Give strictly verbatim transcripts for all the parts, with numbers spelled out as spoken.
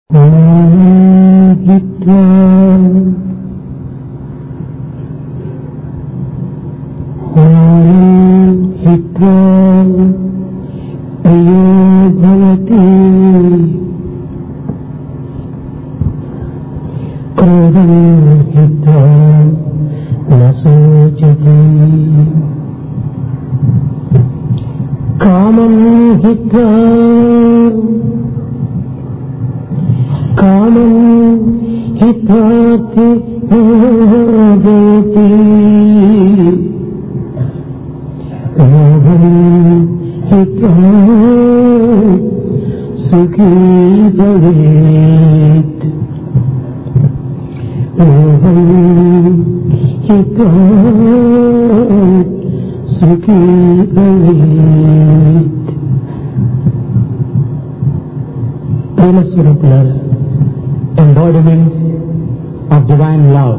Embodiments of divine love.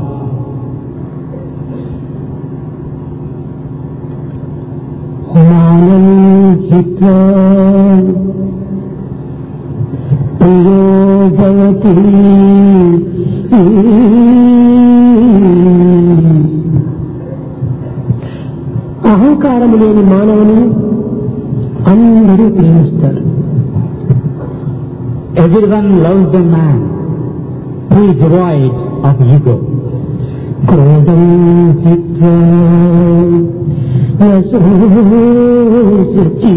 Manam hitra priyo bhavati అహంకారము లేని మానవుని అందరూ ప్రేమిస్తారు. Everyone loves the man who is devoid of ego. క్రోధం హిత్వా నశోషతి.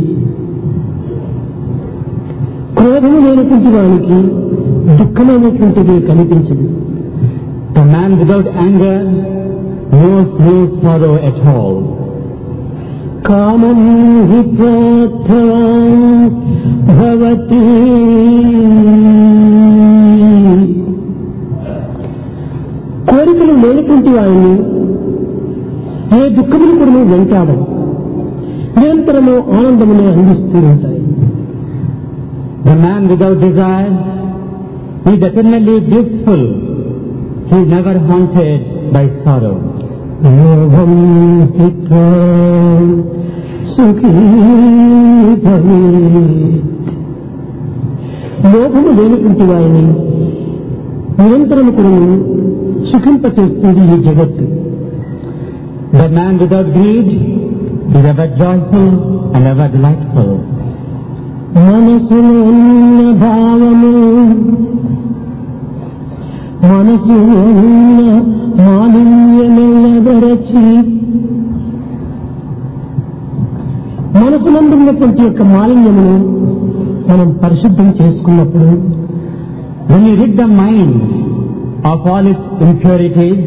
క్రోధము లేనటువంటి వానికి దుఃఖమైనటువంటిది కనిపించదు. The man without anger knows no sorrow at all. కామం హిత్వా భవతి. కోరికలు లేనటువంటి వారిని ఏ దుఃఖములు కూడా వెంటాడవు, నిరంతరము ఆనందమునే అందిస్తూ ఉంటాయి. The man without desire is eternally blissful. He is never haunted by sorrow. యోగం హిత్వా సుఖీ భవేత్. లోభము లేనటువంటి వారిని నిరంతరము కూడా సుఖింపచేస్తుంది ఈ జగత్తు. The man without greed is ever joyful and ever delightful. మనసులో ఉన్న భావము మనసులో ఉన్న మాలిన్యమెల్లబరచి మనసునందు ఉన్నటువంటి యొక్క మాలిన్యమును మనం పరిశుద్ధం చేసుకున్నప్పుడు, when you rid the mind of all its impurities,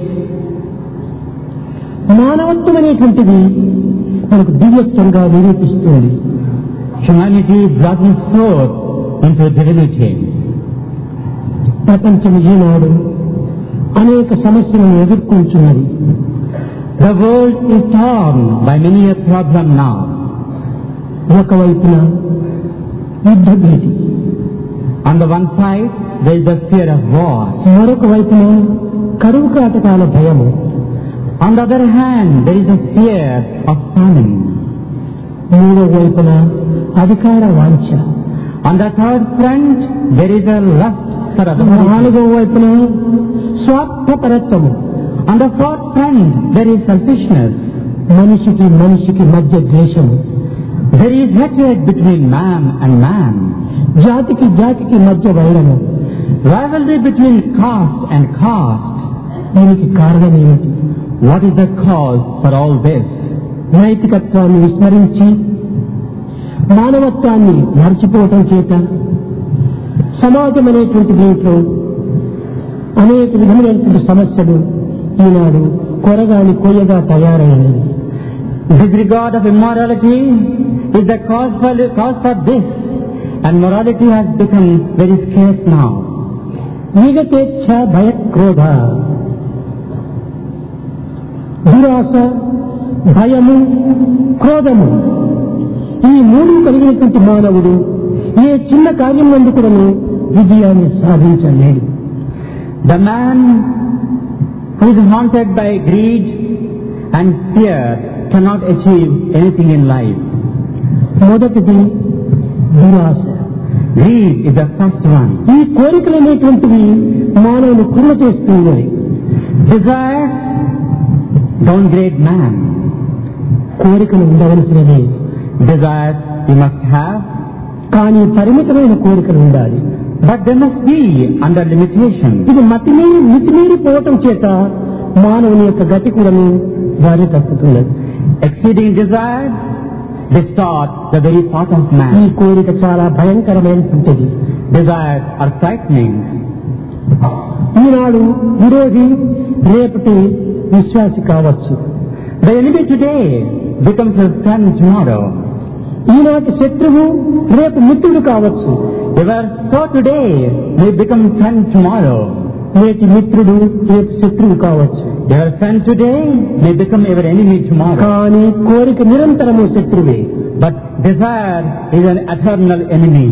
మానవత్వం అనేటువంటిది మనకు దివ్యత్వంగా నిరూపిస్తుంది. humanity blossoms forth into divinity. ప్రపంచం ఈనాడు అనేక సమస్యలను ఎదుర్కొంటున్నది. The world is torn by many a problem now. ఒకవైపున యుద్ధ భీతి, On the one side, there is the fear of war. మరొక వైపున కరువు కాటకాల భయము. On the other hand, there is the fear of famine. మూడో వైపున అధికార వాంఛ. On the third front, there is a lust for authority. నాలుగో వైపున స్వార్థపరత్వము. On the fourth front, there is selfishness. మనిషికి మనిషికి మధ్య ద్వేషము. There is hatred between man and man. జాతికి జాతికి మధ్య వైరము. Rivalry between caste and caste. దీనికి కారణం ఏమిటి? What is the cause for all this? నైతికత్వాన్ని విస్మరించి మానవత్వాన్ని మర్చిపోవటం చేత సమాజం అనేటువంటి దీంట్లో అనేక విధమైనటువంటి సమస్యలు ఈనాడు కొరగాని కొయ్యగా తయారైనవి. Disregard of immorality is the cause for, cause for this, and morality has become very scarce now. విగతేచ్ఛ భయక్రోధ. దురాశ, భయము, క్రోధము, ఈ మూడు కలిగినటువంటి మానవుడు ఏ చిన్న కార్యం నందు కూడా విజయాన్ని సాధించలేడు. The man who is haunted by greed and fear cannot achieve anything in life. మొదటిది దురాశ. Greed is the first one. ఈ కోరికలు అనేటువంటివి మానవుని కుర్మ చేస్తుంది. Desires downgrade man. కోరికలు ఉండవలసినవి. Desires you must have, కానీ పరిమితమైన కోరికలు ఉండాలి. but they must be under limitation. ఇది మతిమీరి మితిమీరిపోవటం చేత మానవుని యొక్క గతి కూడా దారి తప్పుతున్నది. Exceeding desires distort the very path of ఈ man. కోరిక చాలా భయంకరమైనటువంటిది. Desires are frightening. ఈనాడు విరోధి రేపటి విశ్వాసి కావచ్చు. The enemy today becomes a friend tomorrow. ఈనాటి శత్రువు రేపు మిత్రుడు కావచ్చు. Your foe today may become friend tomorrow. నేటి మిత్రుడు రేపు శత్రువు కావచ్చు. Your friend today may become your enemy tomorrow. కానీ కోరిక నిరంతరము శత్రువే. But desire is an eternal enemy.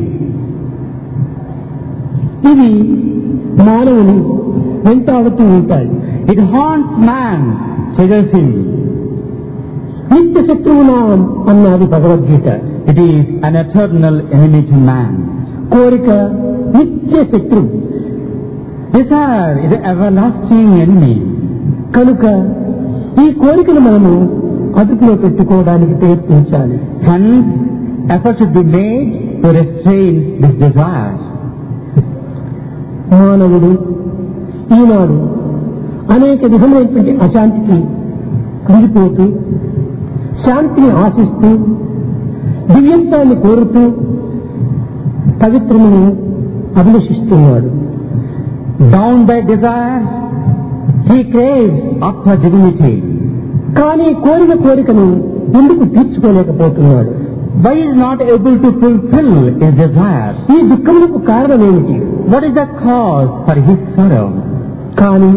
ఇది మానవుని వెంటాడుతూ ఉంటాయి. It haunts man, triggers him. నిత్య శత్రువునా అన్నది Bhagavad Gita. It is an eternal enemy to man. కోరిక నిత్య శత్రువు. Desire is an everlasting enemy. కనుక ఈ కోరికను మనము అదుపులో పెట్టుకోవడానికి ప్రయత్నించాలి. Hence, effort should be made to restrain this desire. మానవుడు ఈనాడు అనేక విధమైనటువంటి అశాంతికి కృంగిపోతూ శాంతిని ఆశిస్తూ దివ్యత్వాన్ని కోరుతూ పవిత్రమును అభిలషిస్తున్నాడు. Bound by desires, he craves after divinity. కానీ కోరిన కోరికను ఎందుకు తీర్చుకోలేకపోతున్నాడు? Why is not able to fulfill his desires? ఈ దుఃఖములకు కారణం ఏమిటి? What is the cause for his sorrow? కానీ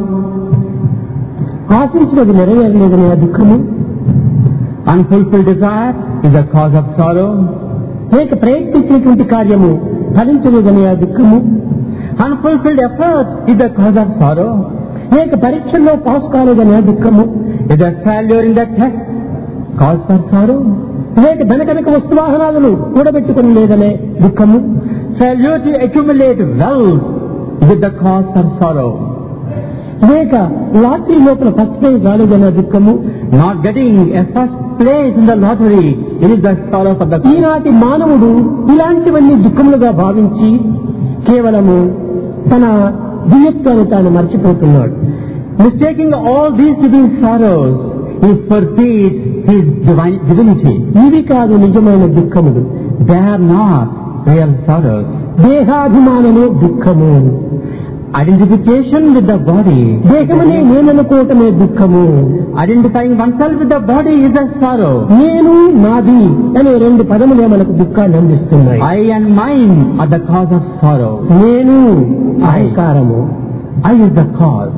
ఆశించినది నెరవేరలేదనే ఆ దుఃఖము, Unfulfilled desire is the cause of sorrow. లేక ప్రయత్నించినటువంటి కార్యము ఫలించలేదనే ఆ దుఃఖము, Unfulfilled effort is the cause of sorrow. లేక పరీక్షల్లో పాస్ కాలేదనే ఆ దుఃఖము, Is the failure in the test cause for sorrow? లేక ధనకనక వస్తువాహనాలను కూడబెట్టుకుని లేదనే దుఃఖము, Failure to accumulate wealth is the cause for sorrow. లేక లాటరీ లోపల ఫస్ట్ ప్రైజ్ రాలేదనే దుఃఖము. Not getting a first place in the lottery, it is the sorrow for the people. ఈనాటి మానవుడు ఇలాంటివన్నీ దుఃఖములుగా భావించి కేవలము తన దివ్యత్వాన్ని తాను మర్చిపోతున్నాడు. Mistaking all these to be sorrows, he forfeits his divine divinity. ఇవి కాదు నిజమైన దుఃఖములు. They are not real sorrows. దేహాభిమానమే దుఃఖము. Identification with the body, దేహమనే నేననుకోవటమే దుఃఖము. identifying oneself with the body is a sorrow. నేను నాది అనే రెండు పదములే మనకు దుఃఖాన్ని అందిస్తున్నాయి. I and mine are the cause of sorrow. నేను అహంకారము, I is the cause.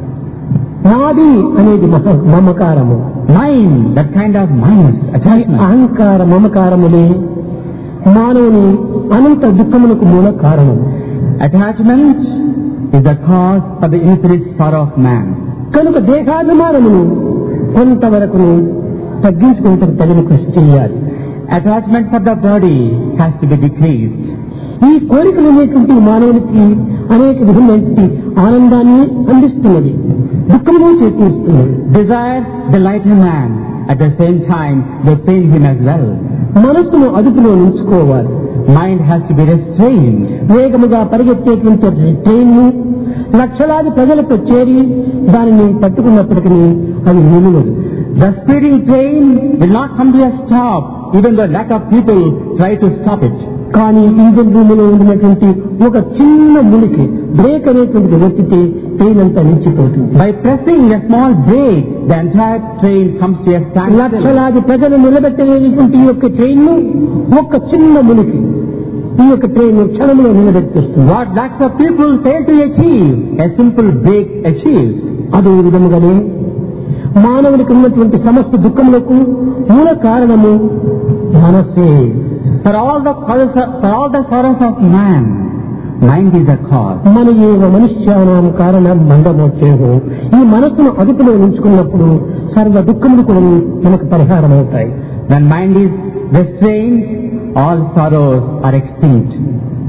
నాది అనేది మహ- మమకారము. Mine, that kind of minus attachment. అహంకార మమకారములే మానవుని అనంత దుఃఖములకు మూల కారణం. Attachment is the cause for the infinite sorrow of man. కనుక దేహాభిమానమును కొంతవరకు తగ్గించుకుంటే తగిన కృషి చేయాలి. Attachment for the body has to be decreased. ఈ కోరికలు అనేటువంటి మానవునికి అనేక విధమైనటువంటి ఆనందాన్ని అందిస్తున్నది, దుఃఖము చేకూరుస్తున్నది. Desires delight a man, at the same time they pain him as well. మనస్సును అదుపులో ఉంచుకోవాలి. Mind has to be restrained. వేగముగా పరిగెత్తేటువంటి ట్రైన్ను లక్షలాది ప్రజలకు చేరి దానిని పట్టుకున్నప్పటికీ అది నిలువదు. The speeding train will not come to a stop, even though lack of people try to stop it. కానీ ఇంజన్ భూమిలో ఉండినటువంటి ఒక చిన్న ములికి బ్రేక్ అనేటువంటిది ఒత్తితే ట్రైన్ అంతా నిలిచిపోతుంది. By pressing a small brake, the entire train comes to a standstill. లక్షలాది ప్రజలు నిలబెట్టలేనటువంటి ఈ యొక్క ట్రైన్ ను ఒక చిన్న ములికి ఈ యొక్క ట్రైన్ క్షణంలో నిలబెట్టేస్తుంది. What lakhs of people fail to achieve, a simple brake achieves. అదే విధముగానే మానవునికి ఉన్నటువంటి సమస్త దుఃఖములకు మూల కారణము మనసే. For all the causes of, for all the sorrows of man, mind is the cause. మన ఏవ మనుష్యానం కారణం మందమోచేహో. ఈ మనస్సును అదుపులో ఉంచుకున్నప్పుడు సర్వ దుఃఖములు కూడా మనకు పరిహారం అవుతాయి. When mind is restrained, all sorrows are extinct.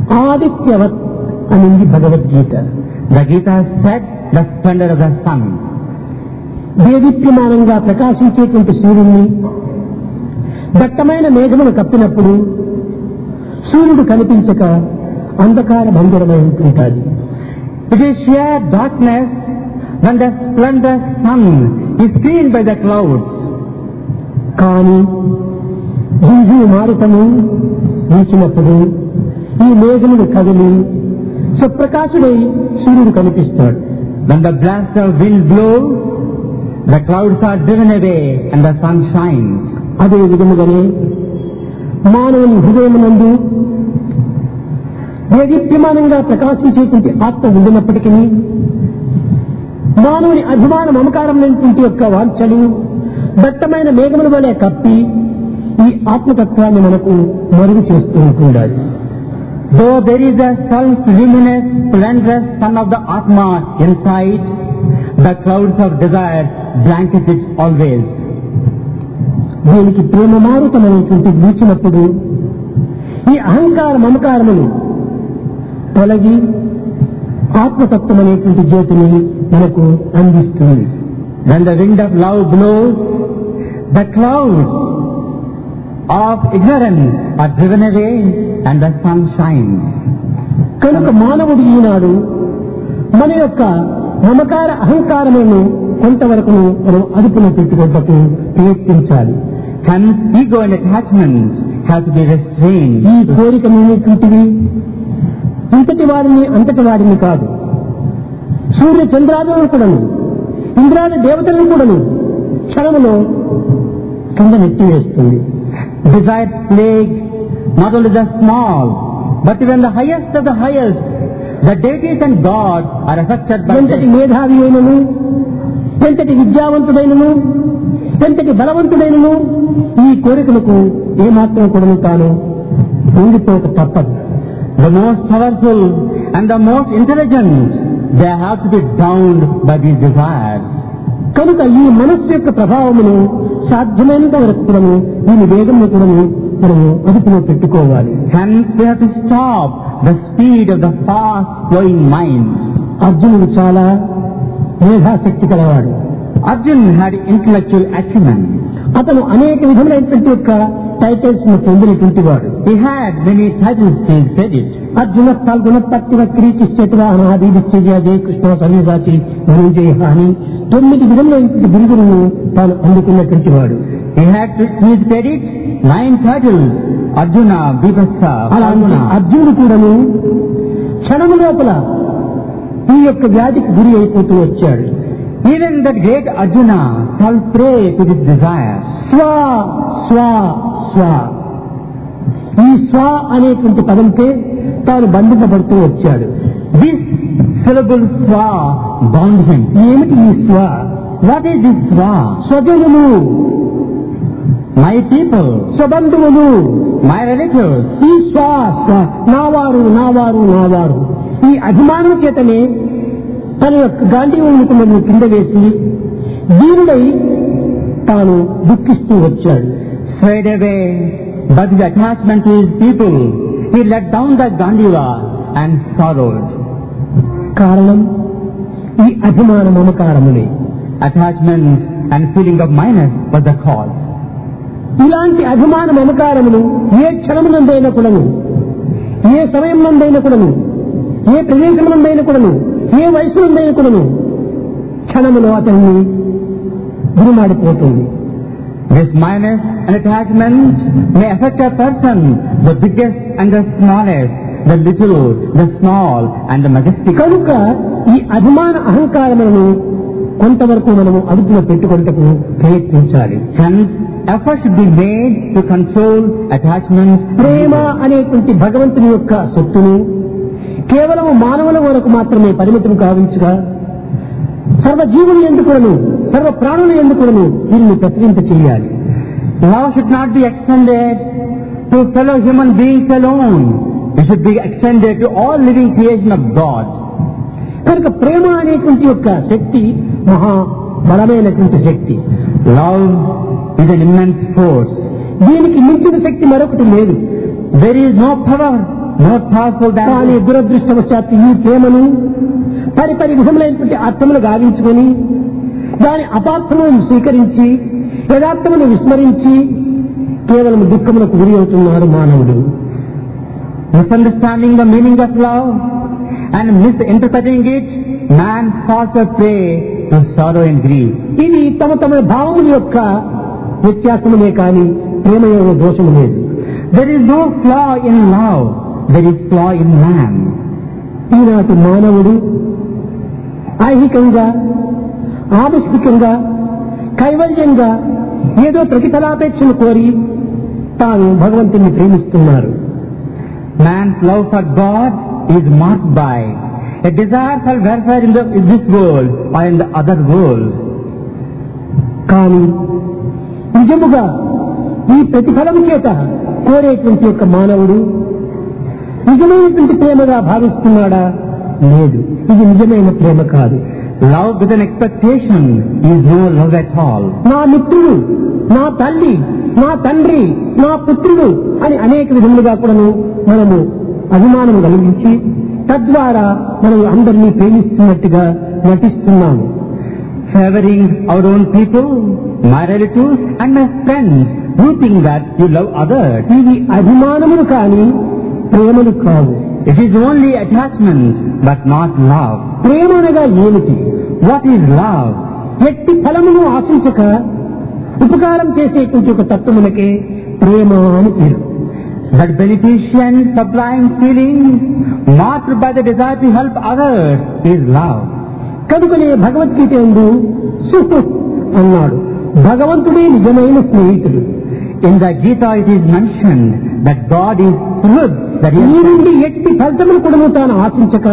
ఆదిత్యవత్ అనింది Bhagavad Gita. The Gita said the splendor of the sun. దేదీప్యమానంగా ప్రకాశించేటువంటి సూర్యుడిని దట్టమైన మేఘములు కప్పినప్పుడు సూర్యుడు కనిపించక అంధకార భంజరమై ఉంటుంటాది. It is sheer darkness when the splendor sun is screened by the clouds. కానీ జింజు మారుతము వీచినప్పుడు ఈ మేఘములు కదిలి సుప్రకాశుడై సూర్యుడు కనిపిస్తాడు. When the blast of wind blows, the clouds are driven away and the sun shines. అదే విధముగానే మానవుని హృదయమునందు దేదీప్యమానంగా ప్రకాశించేటువంటి ఆత్మ ఉండినప్పటికీ మానవుని అభిమాన మమకారమైనటువంటి యొక్క వాంఛలు దట్టమైన మేఘముల వలె కప్పి ఈ ఆత్మతత్వాన్ని మనకు మరుగు చేస్తూ ఉంటుండాలి. Though there is a self-luminous, splendorous sun of the Atma inside, the clouds of desire blanket it always. దీనికి ప్రేమ మారుతమైనటువంటి వీచినప్పుడు ఈ అహంకార మమకారములు తొలగి ఆత్మతత్వం అనేటువంటి జ్యోతిని మనకు అందిస్తుంది. When the wind of love blows, the clouds of ignorance are driven away and the sun shines. కనుక మానవుడు ఈనాడు మన యొక్క మమకార అహంకారములను కొంతవరకు మనం అదుపులో పెట్టుకోవడానికి ప్రయత్నించాలి. Hence, ego and attachment have to be restrained. ఈ కోరికనేటువంటివి ఇంతటి వారిని అంతటి వారిని కాదు, సూర్య చంద్రాదులను కూడాను ఇంద్రాది దేవతలను కూడాను క్షణములో కింద నెట్టివేస్తుంది. Desire's plague not only the small, but even the highest of the highest, the deities and gods are affected by ఎంతటి మేధావి అయినను, ఎంతటి విద్యావంతుడైనను, ఎంతటి బలవంతుడైనను ఈ కోరికలకు ఏమాత్రం కూడా తాను ఉండిపోక తప్పదు. The most powerful and the most intelligent, they have to be bound by these desires. కనుక ఈ మనస్సు యొక్క ప్రభావమును సాధ్యమైనంత వరకు కూడాను దీని వేగంలో కూడాను మనము అదుపులో పెట్టుకోవాలి. Hence we have to stop the speed of the fast flowing mind. అర్జునుడు చాలా మేధాశక్తి కలవాడు. Arjun had intellectual acumen. అతను అనేక విధములైనటువంటి యొక్క టైటిల్స్ ను పొందినటువంటి వాడు. He had many titles to his credit. Arjuna పాల్గొన పత్తివ క్రీకిశ్చేతువా అనాదిశ్చర్య జయ కృష్ణ సన్యాసాచి ధనుంజయ అని తొమ్మిది విధములైనటువంటి బిరుదులను తాను అందుకున్నటువంటి వాడు. He had to his credit nine titles. Arjuna, Bibhatsa, అలాంటి అర్జునుడు కూడాను క్షణము లోపల ఈ యొక్క వ్యాధికి గురి అయిపోతూ వచ్చాడు. Even that great Arjuna fell prey to this desire. స్వ స్వ స్వ ఈ స్వ అనేటువంటి పదంతో తాను బంధింపబడుతూ వచ్చాడు. This syllable swa bound him. ఏమిటి ఈ స్వ? What is this swa? స్వజనులు, My people, స్వబంధువులు, my relatives. ఈ స్వ స్వ నావారు నావారు నావారు ఈ అభిమానం చేతనే తన యొక్క గాంధీవులను కింద వేసి దీనుడై తాను దుఃఖిస్తూ వచ్చాడు. Swayed away by his attachment to his people, he let down the Gandiva and sorrowed. కారణం ఈ అభిమాన మమకారములే. Attachment and feeling of minus was the cause. ఇలాంటి అభిమాన మమకారములు ఏ క్షణమునందైనా కూడాను, ఏ సమయం నందైనా కూడాను, ఏ ప్రదేశమునందైనా కూడాను, ఏ వయసునందైనా కూడాను క్షణములో అతన్ని గురిమాడిపోతుంది. This minus and attachment may affect a person, the biggest and the smallest, the little, the small and the majestic. కనుక ఈ అభిమాన అహంకారములను కొంతవరకు మనము అదుపులో పెట్టుకుంటూ ప్రయత్నించాలి. Hence, effort should be made to control attachment. ప్రేమ అనేటువంటి భగవంతుని యొక్క సొత్తును కేవలం మానవుల వరకు మాత్రమే పరిమితం కావించగా సర్వజీవులు ఎందుకును, సర్వ ప్రాణులు ఎందుకును దీనిని ప్రతిరింప చేయాలి. Love should not be extended to fellow human beings alone. It should be extended to all living creation of God. కనుక ప్రేమ అనేటువంటి యొక్క శక్తి మహా బలమైనటువంటి శక్తి. Love is an immense force. దీనికి మించిన శక్తి మరొకటి లేదు. There is no power more powerful కానీ than దురదృష్టవశాత్తు ఈ ప్రేమను పరిపరి విధములైనటువంటి అర్థములు గావించుకొని దాని అపార్థములను స్వీకరించి యథార్థమును విస్మరించి కేవలం దుఃఖములకు గురి అవుతున్నారు మానవుడు. misunderstanding the meaning of love and misinterpreting it, man falls a prey to sorrow and grief. ఇది తమ తమ భావముల యొక్క వ్యత్యాసములే కానీ ప్రేమ యొక్క దోషము లేదు. There is no flaw in love, there is flaw in man. ఈనాటి మానవుడు ఐహికంగా ఆముష్మికంగా కైవల్యంగా ఏదో ప్రతిఫలాపేక్షను కోరి తాను భగవంతుని ప్రేమిస్తున్నారు. Man's love for God is marked by a desire for welfare in, the, in this world or in the other world. కానీ నిజముగా ఈ ప్రతిఫలం చేత కోరేటువంటి యొక్క మానవుడు నిజమైనటువంటి ప్రేమగా భావిస్తున్నాడా? లేదు, ఇది నిజమైన ప్రేమ కాదు. Love with an expectation is no love at all. నా మిత్రుడు, నా తల్లి, నా తండ్రి, నా పుత్రుడు అని అనేక విధములుగా కూడాను మనము అభిమానం కలిగించి తద్వారా మనం అందరినీ ప్రేమిస్తున్నట్టుగా నటిస్తున్నాము. Favoring our own people, my relatives and my friends, you think that you love others. ఇవి అభిమానములు కానీ ప్రేమలు కావు. It is only attachment but not love. ప్రేమ అనగా ఏమిటి? What is love? ఎట్టి ఫలమును ఆశించక ఉపకారం చేసేటువంటి ఒక తత్వమునకే ప్రేమ అని పేరు. That beneficent, sublime feeling marked by the desire to help others is love. కనుకనే భగవద్గీత యందు సుహృ అన్నాడు, భగవంతుడే నిజమైన స్నేహితుడు. In the Gita it is mentioned that God is Suhud, that ఈ is నుండి ఎట్టి ఫలితములు కూడా తాను ఆశించక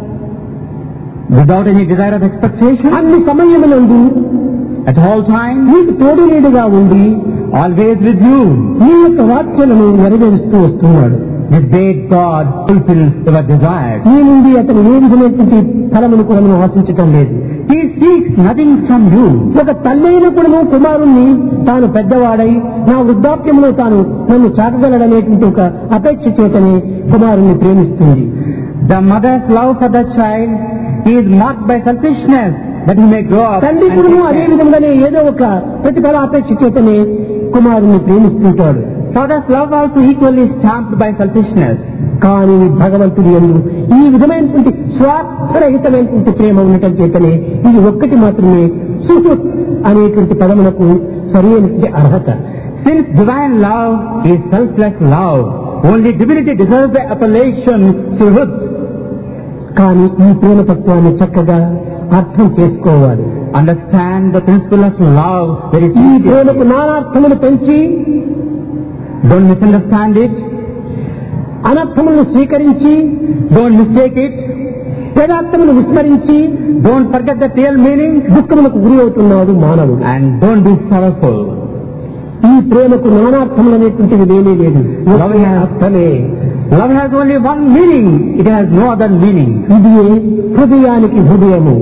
without any desire of expectation, అన్ని సమయములందు at all times, నీకు తోడు నీడుగా ఉండి always with you. నీ యొక్క వాక్యాలను నెరవేరుస్తూ వస్తున్నాడు. This great God fulfills your desires. నీ నుండి అతను ఏ విధమైనటువంటి ఫలమును కూడా మనం ఆశించటం లేదు. He seeks nothing from you. ఒక తల్లైన కూడా కుమారుణ్ణి తాను పెద్దవాడై నా వృద్ధాప్యంలో తాను నన్ను చాకగలడనేటువంటి ఒక అపేక్ష చేతనే కుమారుణ్ణి ప్రేమిస్తుంది. The mother's love for the child is marked by selfishness, that he may grow up. తండ్రి and కూడా take అదే care. విధంగానే ఏదో ఒక ప్రతిఫలాపేక్ష చేతనే కుమారుణ్ణి ప్రేమిస్తుంటాడు. Father's love also equally stamped by selfishness. కానీ భగవంతుడి యందు ఈ విధమైనటువంటి స్వార్థరహితమైనటువంటి ప్రేమ ఉండటం చేతనే ఇది ఒక్కటి మాత్రమే సుహృత్ అనేటువంటి పదములకు సరైనటువంటి అర్హత. Since divine love is selfless love, only divinity deserves the appellation Suhud. కానీ ఈ ప్రేమ తత్వాన్ని చక్కగా అర్థం చేసుకోవాలి. Understand the principle of love very ఈ sincerely. ప్రేమకు నానార్థములు పెంచి Don't misunderstand it. అనర్థములను స్వీకరించి Don't mistake it. యథార్థమును విస్మరించి Don't forget the real meaning. దుఃఖములకు గురి అవుతున్నాడు మానవుడు. And don't be sorrowful. ఈ ప్రేమకు నానార్థములు అనేటువంటిది లేనే లేదు. ఒకే అర్థమే. Love has only one meaning. It has no other meaning. ఇది హృదయానికి హృదయము,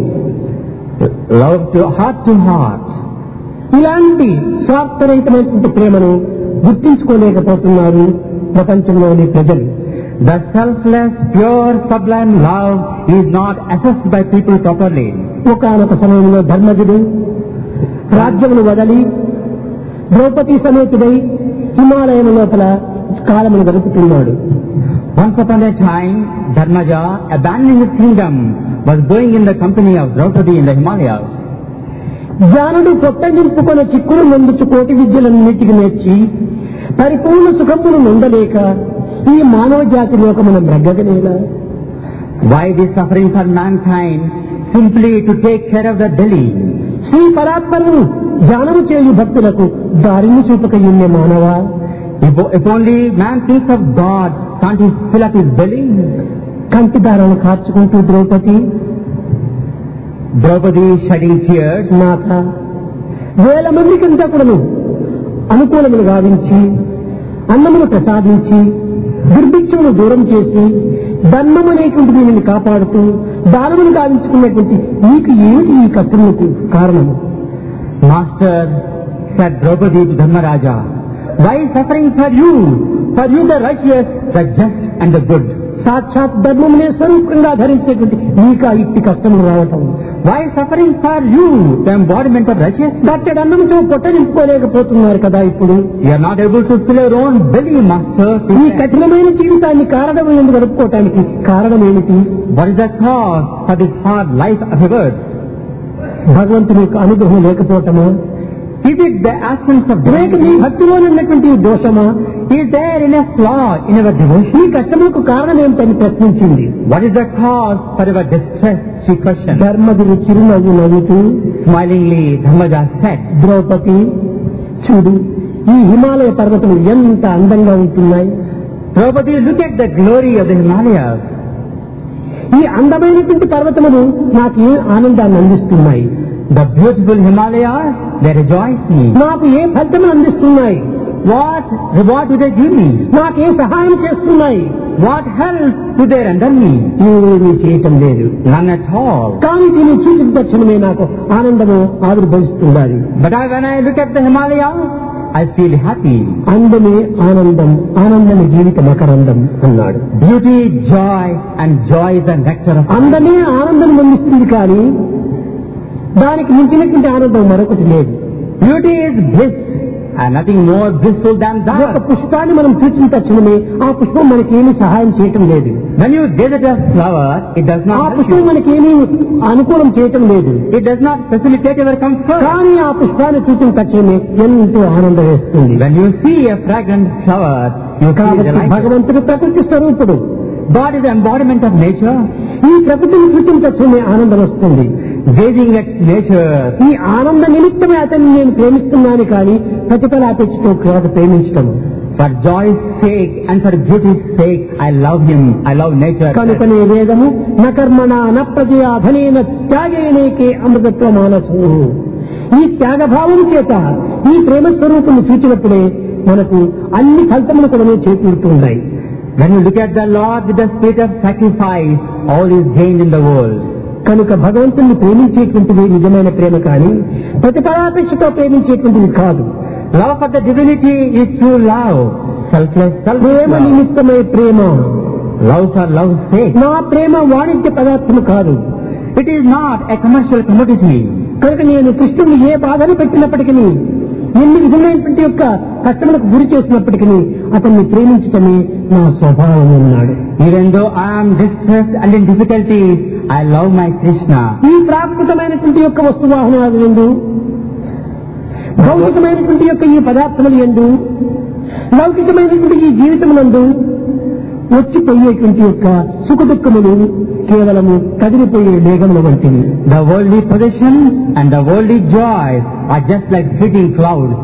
Love to heart to heart. ఇలాంటి స్వార్థరహితమైనటువంటి ప్రేమను గుర్తించుకోలేకపోతున్నారు ప్రపంచంలోని ప్రజలు. The selfless, pure, sublime love is not assessed by people properly. ఒకానొక సమయంలో ధర్మజుడు రాజ్యమును వదలి ద్రౌపది సమేతుడై హిమాలయం లోపల కాలమును గడుపుతున్నాడు. Once upon a time, Dharmaja, abandoning his kingdom, was going in the company of Draupadi in the Himalayas. జానుడు పొట్ట నింపుకొని చిక్కులు నందుచు కోటి విద్యలన్నిటికి నేర్చి పరిపూర్ణ సుఖమును నొందలేక ఈ మానవ జాతి లోకమున బ్రగ్గగనేలా. Why this suffering for mankind? Simply to take care of the belly. Shri పరాత్మను ధ్యానము చేయు భక్తులకు దారిని చూపకయున్నే మానవా. If, if only man thinks of God, can't he fill up his belly? కంటి దారాలు కార్చుకుంటూ ద్రౌపది Draupadi shedding tears. నాథ వేల మందికంతా కూడాను అనుకూలములు గావించి అన్నమును ప్రసాదించి దుర్భిక్షమును దూరం చేసి ధర్మం అనేటువంటి దీనిని కాపాడుతూ దానమును గావించుకున్నటువంటి నీకు ఏమిటి ఈ కష్టములకు కారణము? Master, said Draupadi to Dharmaraja, why suffering for you for you the righteous, the just and the good. సాక్షాత్ ధర్మమునే స్వరూపంగా ధరించేటువంటి నీకు ఆ ఇట్టి కష్టములు రావటం. Why suffering for you, the embodiment of righteousness? దట్టడి అన్నంతో పొట్ట నింపుకోలేకపోతున్నారు కదా ఇప్పుడు. You are not able to fill your own belly, master. ఈ కఠినమైన జీవితాన్ని కారణం ఎందుకు గడుపుకోవటానికి కారణం ఏమిటి? What is the cause for this hard life of yours? భగవంతుని యొక్క అనుగ్రహం లేకపోవటమా? Is it the absence of లేక నీ divinity? భక్తిలో ఉన్నటువంటి దోషమా? Is there any flaw in our devotion? ఈ కష్టములకు కారణం ఏమిటని ప్రశ్నించింది. What is the cause for our distress? She questioned. ధర్మజుడు చిరునవ్వు నవ్వుతూ Smilingly, Dharmaja said, ద్రౌపది చూడు, ఈ హిమాలయ పర్వతములు ఎంత అందంగా ఉంటున్నాయి. Draupadi, look at the glory of the Himalayas. ఈ అందమైనటువంటి పర్వతములు నాకు ఏ ఆనందాన్ని అందిస్తున్నాయి. The beautiful Himalayas, they rejoice me. నాకు ఏ ఫలితములు అందిస్తున్నాయి. What reward do they give me? నాకు ఏ సహాయం చేస్తున్నాయి. What help do they render me? ఏమీ చేయటం లేదు. None at all. కానీ దీన్ని చూసిన తక్షణమే నాకు ఆనందము ఆవిర్భవిస్తున్నది. But I, when I look at the Himalayas, I feel happy. అందమే ఆనందం, ఆనందమే జీవిత మకరందం అన్నాడు. Beauty, joy, and joy is the nectar of life. అందమే ఆనందం అందిస్తుంది కానీ దానికి మించినటువంటి ఆనందం మరొకటి లేదు. Beauty is bliss, and nothing more blissful than ఒక that. పుష్పాన్ని మనం చూసిన తక్షణమే ఆ పుష్పం మనకేమీ సహాయం చేయటం లేదు. When you gaze at a flower, it does ఆ not help పుష్పం you. మనకేమీ అనుకూలం చేయటం లేదు. It does not facilitate your comfort. కానీ ఆ పుష్పాన్ని చూసిన తక్షణమే ఎంతో ఆనందం వేస్తుంది. When you see a fragrant flower, you feel కాబట్టి delighted. భగవంతుడు ప్రకృతి స్వరూపుడు. God is the embodiment of nature. ఈ ప్రకృతిని చూసిన తక్షణమే ఆనందం వస్తుంది. Gazing at nature, ఈ ఆనంద నిమిత్తమే అతన్ని నేను ప్రేమిస్తున్నాను కానీ ప్రతిఫలాపేక్షతో కాదు ప్రేమించటం. for joy's sake and for beauty's sake, I love him. I love nature. కనుకనే వేదము న కర్మణ న ప్రజయా ధనేన త్యాగేనేకే అమృతత్వ మానసు. ఈ త్యాగభావం చేత ఈ ప్రేమ స్వరూపం చూచినప్పుడే మనకు అన్ని ఫలితములు కూడా చేకూరుతున్నాయి. When you look at the Lord with the spirit of sacrifice, all is gained in the world. కనుక భగవంతుని ప్రేమించేటువంటిది నిజమైన ప్రేమ కానీ ప్రతిఫలాపేక్షతో ప్రేమించేటువంటిది కాదు. Love for the divinity is true love. Selfless, selfless Prema love. నిమిత్తమే ప్రేమ. Love for love's sake. నా ప్రేమ వాణిజ్య పదార్థము కాదు. It is not a commercial commodity. కనుక నేను కృష్ణుని ఏ బాధలు పెట్టినప్పటికీ, ఎన్ని విధమైనటువంటి యొక్క కష్టములకు గురి చేసినప్పటికీ అతన్ని ప్రేమించటమే నా స్వభావం అన్నాడు. Even though I am distressed and in difficulties, I love my Krishna. ఈ ప్రాకృతమైనటువంటి యొక్క వస్తువాహనాలు ఎందు, భౌతికమైనటువంటి యొక్క ఈ పదార్థములు ఎందు, లౌకికమైనటువంటి ఈ జీవితములందు వచ్చిపోయేటువంటి యొక్క సుఖ దుఃఖములు కేవలము కదిలిపోయే మేఘముల వంటివి. The worldly possessions and the worldly joys are just like fleeting clouds.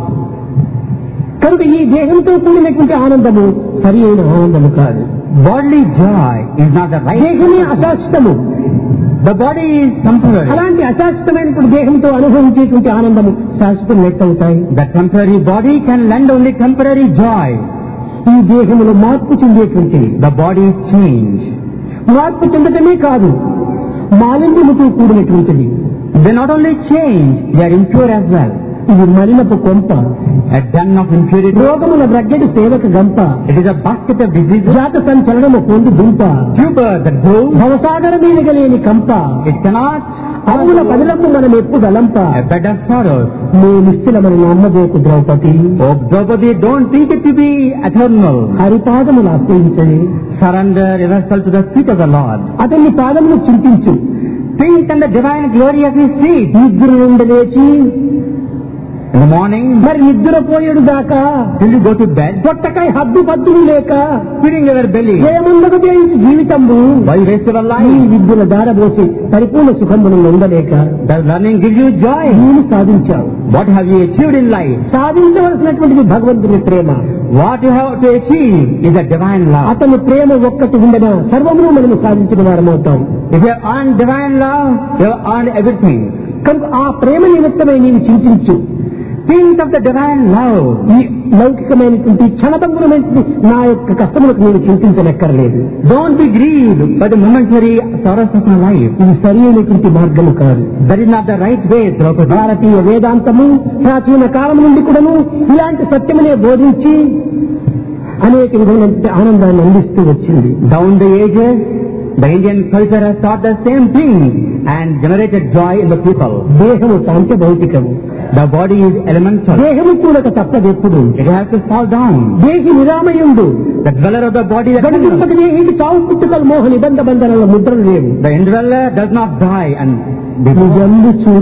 కనుక ఈ దేహంతో కూడినటువంటి ఆనందము సరి అయిన ఆనందము కాదు. Bodily joy is not the right. దేహమే అశాశ్వతము. The body is temporary. అలాంటి అశాశ్వతమైనటువంటి దేహంతో అనుభవించేటువంటి ఆనందము శాశ్వతం ఎట్టవుతాయి. The temporary body can lend only temporary joy. ఈ దేహములో మార్పు చెందేటువంటి The body is change. మార్పు చెందటమే కాదు, మాలిన్యముతో కూడినటువంటిది. They not only change, they are impure as well. ఇది మలినపు కొంప, A den of impurity. రోగముల బ్రగ్గడి సేవక గంప, It is a basket of diseases. జాత సంచలనము పొంది దుంప, Tuber that grows. భవసాగర మీదగలేని కంప, It cannot. అవుల పదులకు మనం ఎప్పుడు గలంప. A bed of sorrows. నీ నిశ్చలమని నమ్మబోకు Draupadi. Oh, Draupadi, don't think it to be eternal. హరిపాదములు ఆశ్రయించని, Surrender yourself to the feet of the Lord. అతన్ని పాదములు చింతించు. Think on the divine glory of His feet. నిద్ర నుండి లేచి In the morning, మరి నిద్ర పోయేడు దాకా till you go to bed, పొట్టకై హద్దు పద్దులు లేక feeding your belly. జయముందకు జయించి జీవితంబు Why waste your ఈ life? విద్యల దారబోసి పరిపూర్ణ సుఖమును ఉండలేక Does learning give you joy? నీవు సాధించావు. What have you achieved in life? సాధించవలసినటువంటిది భగవంతుని ప్రేమ. What you have to achieve is a divine love. అతని ప్రేమ ఒక్కటి ఉండగా సర్వమును మనము సాధించిన వారమవుతాం. If you have earned divine love, you have earned everything. కనుక ఆ ప్రేమ నిమిత్తమై నీవు చింతించు. Think of the divine love. ఈ లౌకికమైనటువంటి క్షణభంగురమైనటువంటి నా యొక్క కష్టములకు నేను చింతించనక్కర్లేదు. Don't be grieved by the momentary sorrows of my life. ఇది సరి అయినటువంటి మార్గము కాదు. That is not the right way, Draupadi. భారతీయ వేదాంతము ప్రాచీన కాలం నుండి కూడాను ఇలాంటి సత్యమునే బోధించి అనేక విధమైన ఆనందాన్ని అందిస్తూ వచ్చింది. Down the ages, the Indian culture has taught the same thing and generated joy in the people. దేహము పాంచభౌతికము, The body is elemental. దేహము కూడా తప్పదు ఎప్పుడు. It has to fall down. దేహి నిరామయుండు, The dweller of the body is eternal. గడుపుపటి దేహికి చావు పుట్టుకలు మోహ నిబంధ బంధనల ముద్రలు లేవు. The indweller does not die and నిజంబు చూడ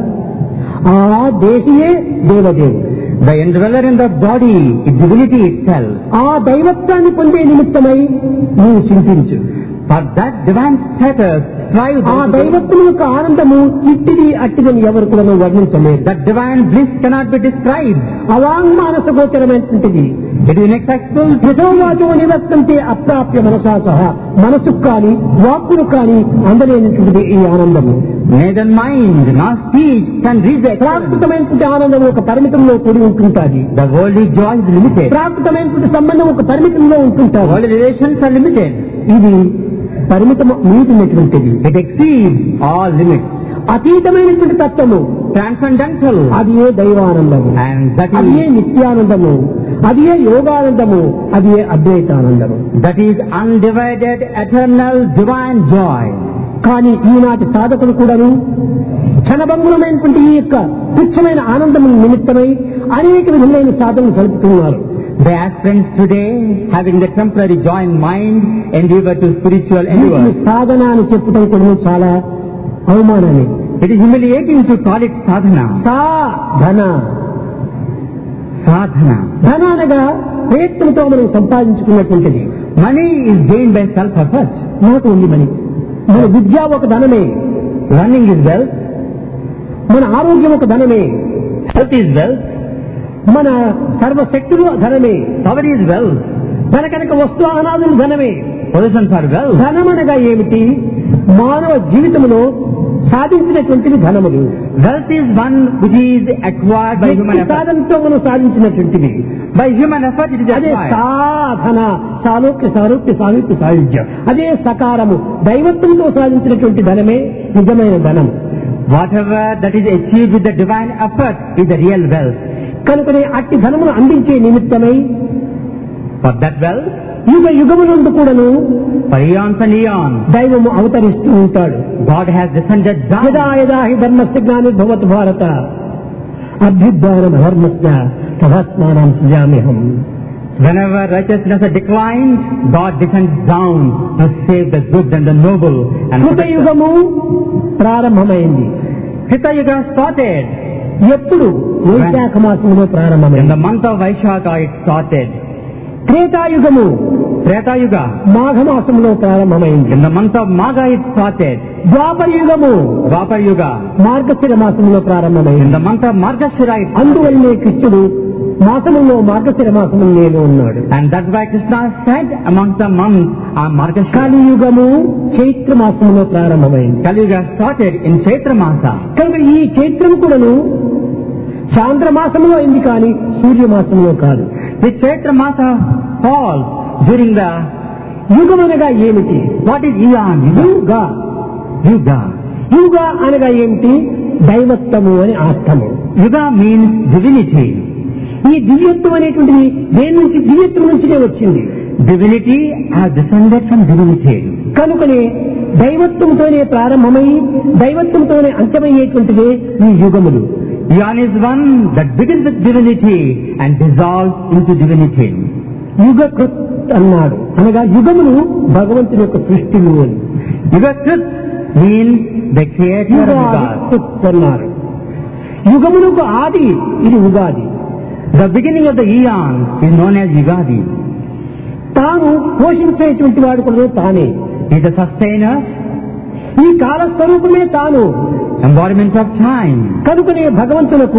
ఆ దేహియే దేవదేవుడు. the indweller in the body is divinity itself. ఆ దైవత్వాన్ని పొందే నిమిత్తమై నీవు చింతించు. For that divine status, strive. ఆ దైవత్వం యొక్క ఆనందము ఇట్టిది అట్టిదని ఎవరు కూడా వర్ణించలేరు. That divine bliss cannot be described. అవాంగ్మానస గోచరమైనటువంటిది. It is inaccessible. యథోవాచో నివర్తంతే అప్రాప్య మనసా సహా, మనసుకు కానీ వాక్కులు కానీ అందలేనటువంటిది ఈ ఆనందము. Neither mind nor speech can reach the extent. ప్రాకృతమైనటువంటి ఆనందం ఒక పరిమితంలో కూడి ఉంటుంటాది. The worldly joy is limited. ప్రాకృతమైనటువంటి సంబంధం ఒక పరిమితంలో ఉంటుంటారు. Worldly relations are limited. ఇది పరిమితం మీదినటువంటిది. It exceeds all limits. అతీతమైనటువంటి తత్వము, Transcendental. అది ఏ దైవానందము, And that అది ఏ is, నిత్యానందము, అది ఏ యోగానందము, అది ఏ అద్వైతానందము. that is undivided, eternal, divine joy. కానీ ఈనాటి సాధకులు కూడాను క్షణభంగులమైనటువంటి ఈ యొక్క తుచ్చమైన ఆనందము నిమిత్తమై అనేక విధమైన సాధనలు జరుపుతున్నారు. The aspirants today, having the temporary joy in mind, endeavor to spiritual వీటిని endeavors. సాధన అని చెప్పడం కూడా చాలా అవమానమే. It is humiliating to call it sadhana. Sadhana, Sadhana. ధన అనగా ప్రయత్నంతో మనం సంపాదించుకున్నటువంటిది. Money is gained by self-effort. నాకు ఉంది మని. మన విద్య ఒక ధనమే, Learning is wealth. మన ఆరోగ్యం ఒక ధనమే, Health is wealth. మన సర్వశక్తులు ధనమే. Power is wealth. ధన కనుక వస్తు అనాదులు ధనమే. Possessions are wealth. ధనం అనగా ఏమిటి? మానవ జీవితంలో సాధించినటువంటిది ధనములు. Wealth is one which is acquired by human వ్యక్తి effort. సాధనతో మనం సాధించినటువంటిది. By human effort it is అదే acquired. సాధన, సాలోక్య సారూప్య సామీప్య సాయుధ్యం. అదే సకారము, దైవత్వంతో సాధించినటువంటి ధనమే నిజమైన ధనం. Whatever that is achieved with the divine effort is the real wealth. కనుకనే అట్టి ధనమును అందించే నిమిత్తమై For that wealth, యుగ యుగములందు కూడాను for eons and eons, దైవము అవతరిస్తూ ఉంటాడు. God has descended యదా down. యదా హి ధర్మస్య గ్లానిర్భవత్ భారత అభ్యుద్ధానం ధర్మస్య తదాత్మానం సృజామ్యహం. Whenever righteousness has declined, God descends down to save the good and the noble. And కృతయుగము ప్రారంభమైంది. Krita Yuga started. ఎప్పుడు? వైశాఖ మాసంలో In ప్రారంభమైంది. the month of Vaishakha it started. త్రేతాయుగము Treta Yuga. మాఘ మాసంలో ప్రారంభమైంది. In the month of Magha it started. ద్వాపర యుగము Dwapar Yuga. మార్గశిర మాసంలో In ప్రారంభమైంది. the month of Margashira it started. అందువల్లనే కృష్ణుడు మాసములో మార్గశిర మాసము నేను ఉన్నాడు. And that's why Krishna said amongst the months are Margashira. కలియుగము Chaitra మాసంలో ప్రారంభమైంది. Kali Yuga started in Chaitra Masa. కనుక ఈ చైత్రం కూడాను చాంద్ర మాసంలో అయింది కానీ సూర్యమాసంలో కాదు. The Chaitra Masa falls during the, యుగం అనగా ఏమిటి? what is Eon? యుగ. Yuga. యుగ అనగా ఏమిటి? దైవత్వము అని అర్థము. Yuga means divinity. ఈ దివ్యత్వం అనేటువంటిది దేని నుంచి? దివ్యత్వం నుంచినే వచ్చింది. Divinity has descended from divinity. కనుకనే దైవత్వంతోనే ప్రారంభమై దైవత్వంతోనే అంతమయ్యేటువంటిదే ఈ యుగములు. Eon is one that begins with divinity and dissolves into divinity. యుగ కృత్ అన్నాడు అనగా యుగములు భగవంతుని యొక్క సృష్టిలు అని. Yuga Krit means the creator of Ugadi Yugas. కృత్ అన్నారు. యుగములకు ఆది ఇది Ugadi. The beginning of the eons is known as Yugadi. తాను పోషించేటువంటి వాడు కూడా తానే. He is the sustainer, ఈ కాలస్వరూపమే తాను. embodiment of time. కనుకనే భగవంతులకు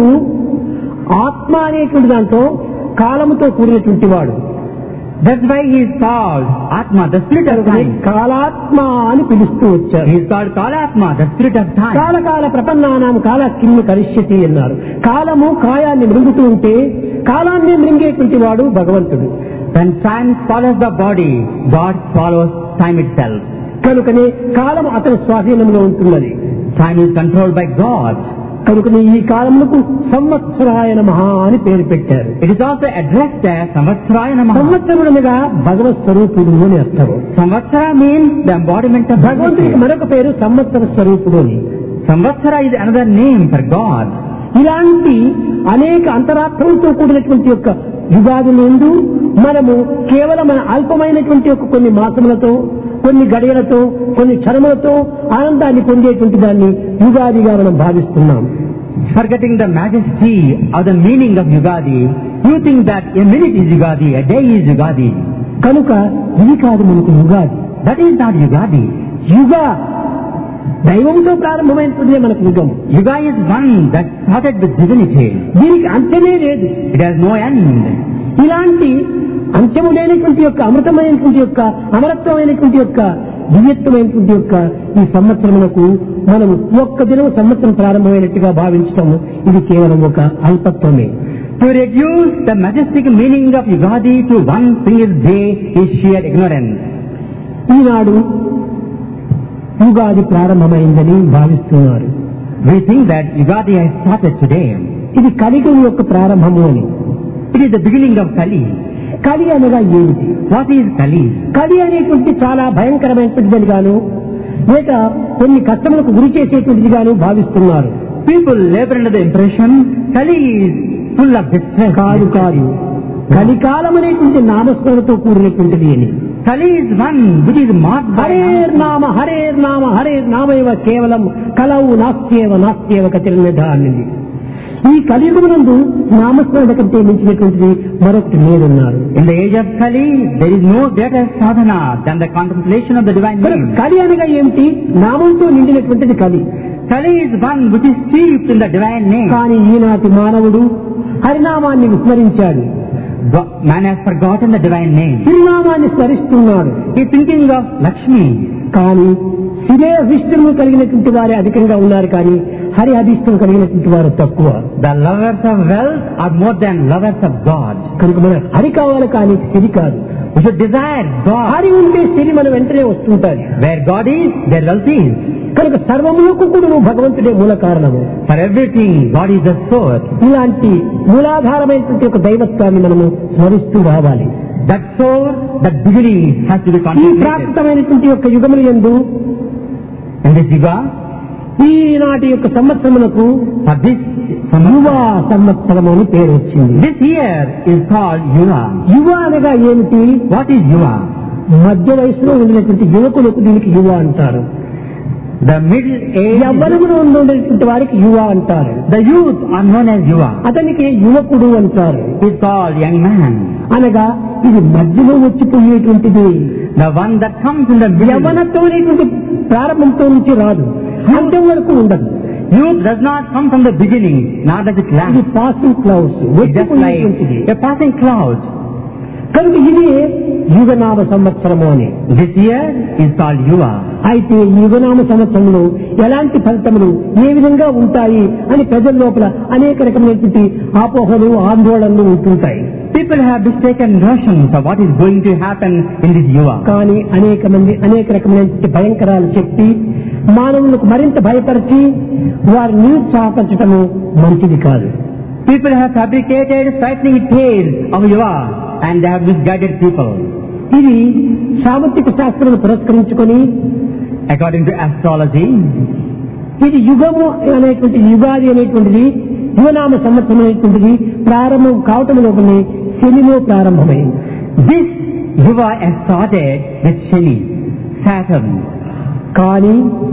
ఆత్మ అనేటువంటి దాంట్లో కాలముతో కూడినటువంటి వాడు. That's why he is called Atma, the spirit of time. కాలాత్మ అని పిలుస్తూ వచ్చారు. He is called Kalatma, the spirit of time. కాలకాల ప్రపన్నానాం కాల కిమ్మి కరిష్యతి అన్నారు. కాలము కాయాన్ని మృంగుతూ ఉంటే కాలాన్ని మృంగేటువంటి వాడు భగవంతుడు. When time swallows the body, God swallows time itself. కనుకనే కాలం అతని స్వాధీనంలో ఉంటున్నది. Time is controlled by God. కనుక ఈ కాలములకు సంవత్సరాయ నమః అని పేరు పెట్టారు. It is also addressed as Samvatsaraya Namaha. సంవత్సరుడనగా భగవత్ స్వరూపుడు అని అర్థం. Samvatsara means the embodiment of భగవంతుడికి divinity. మరొక పేరు సంవత్సర స్వరూపుడు అని. Samvatsara is another name for God. ఇలాంటి అనేక అంతరార్థంతో కూడినటువంటి యొక్క యుగాది నుండి మనము కేవలం మన అల్పమైనటువంటి యొక్క కొన్ని మాసములతో, కొన్ని గడియలతో, కొన్ని క్షణములతో ఆనందాన్ని పొందేటువంటి దాన్ని యుగాదిగా మనం భావిస్తున్నాం. Forgetting the majesty of the meaning of Yugadi, you think that a minute is Yugadi, a day is Yugadi. కనుక ఇది కాదు మనకు Ugadi. That is not Yugadi. యుగ దైవంతో ప్రారంభమైనటువంటిదే మనకు యుగం. Yuga is one that started with divinity. దీనికి అంత్యమే లేదు. It has no end. ఇలాంటి అంత్యము లేనటువంటి యొక్క అమృతమైనటువంటి యొక్క అమరత్వమైనటువంటి యొక్క దివ్యత్వమైనటువంటి యొక్క ఈ సంవత్సరములకు మనం ఒక్క దినం సంవత్సరం ప్రారంభమైనట్టుగా భావించటం ఇది కేవలం ఒక అల్పత్వమే. To reduce the majestic meaning of Yugadi to one single day is sheer ignorance. ఈనాడు యుగాది ప్రారంభమైందని భావిస్తున్నారు. We think that Yugadi has started today. ఇది కలియుగం యొక్క ప్రారంభము అని. It is the beginning of Kali. కలి అనగా ఏమిటి? What is Kali? కలి అనేటువంటి చాలా భయంకరమైనటువంటిదని గాను, లేక కొన్ని కష్టములకు గురి చేసేటువంటిది గాను భావిస్తున్నారు. People labor under the impression Kali is full of distress. కాదు కాదు, కలికాలం అనేటువంటి నామస్మరణతో కూడినటువంటిది అని. Kali is one which is marked by హరేర్ నామ హరేర్ నామ హరేర్ నామైవ కేవలం కలవు నాస్త్యేవ నాస్త్యేవ కతిర్నిధ అన్నది. ఈ కలియుగమునందు నామస్మరణ కంటే మించినటువంటిది మరొకటి లేదన్నారు. In the age of Kali, there is no greater sadhana than the contemplation of the divine name. కలి అనగా ఏమిటి? నామంతో నిండినటువంటిది కలి. Kali is one which is steeped in the divine name. కానీ ఈనాటి మానవుడు హరినామాన్ని విస్మరించాడు. God, man has forgotten the divine name. శ్రీనామాన్ని స్మరిస్తున్నాడు. He is thinking of Lakshmi. కానీ శిరే అభిష్టము కలిగినటువంటి వారే అధికంగా ఉన్నారు, కానీ హరి అభిష్టం కలిగినటువంటి వారు తక్కువ. The lovers of wealth are more than lovers of God. కనుక మన హరి కావాలి, కానీ సిరి కాదు. We should desire God. Hari ఉంటే సిరి మన వెంటనే వస్తుంటారు. Where God is, there wealth is. కనుక సర్వములకు కూడా భగవంతుడే మూల కారణము. For everything, God is the source. ఇలాంటి మూలాధారమైనటువంటి ఒక దైవత్వాన్ని మనము స్మరిస్తూ రావాలి. That source, that beginning has to be ఈ contemplated. ప్రాకృతమైనటువంటి యొక్క యుగముల యందు In this Yuga, ఈనాటి యొక్క సంవత్సరములకు for this యువ Samvata, సంవత్సరము అని పేరు వచ్చింది. this year is called Yuga. యువ అనగా ఏమిటి? What is Yuga? మధ్య వయసులో ఉండినటువంటి యువకులకు దీనికి యువ అంటారు. The middle age, యవ్వనములో ఉండేటువంటి వారికి యువ అంటారు. the youth are known as Yuva. అతనికి యువకుడు అంటారు. He is called young man. అనగా ఇది మధ్యలో వచ్చిపోయేటువంటిది. The one that comes in the middle. యవ్వనత్వం అనేటువంటి ప్రారంభంతో నుంచి రాదు, అంత్యం వరకు ఉండదు. Youth does not come from the beginning, nor does it ఇది last. Passing clouds, It's just like వచ్చిపోయేటువంటిది. a passing cloud. కనుక ఇది యుగనామ సంవత్సరము అని. This year is called Yuga. అయితే ఈ యుగనామ సంవత్సరంలో ఎలాంటి ఫలితములు ఏ విధంగా ఉంటాయి అని ప్రజల లోపల అనేక రకమైనటువంటి ఆపోహలు, ఆందోళనలు ఉంటుంటాయి. People have mistaken notions of what is going to happen in this Yuga. కానీ అనేక మంది అనేక రకమైనటువంటి భయంకరాలు చెప్పి మానవులకు మరింత భయపరిచి వారిని నిరుత్సాహపరచటము మంచిది కాదు. People have fabricated frightening tales of Yuga and they have misguided people. ఇది సాముద్రిక శాస్త్రాన్ని పురస్కరించుకొని According to astrology, ఇది యుగము అనేటువంటి యుగాది అనేటువంటిది యువనామ సంవత్సరం అనేటువంటిది ప్రారంభం కావటం లోపలే శనిలో ప్రారంభమైంది. this Yuga has started with Shani, Saturn. కానీ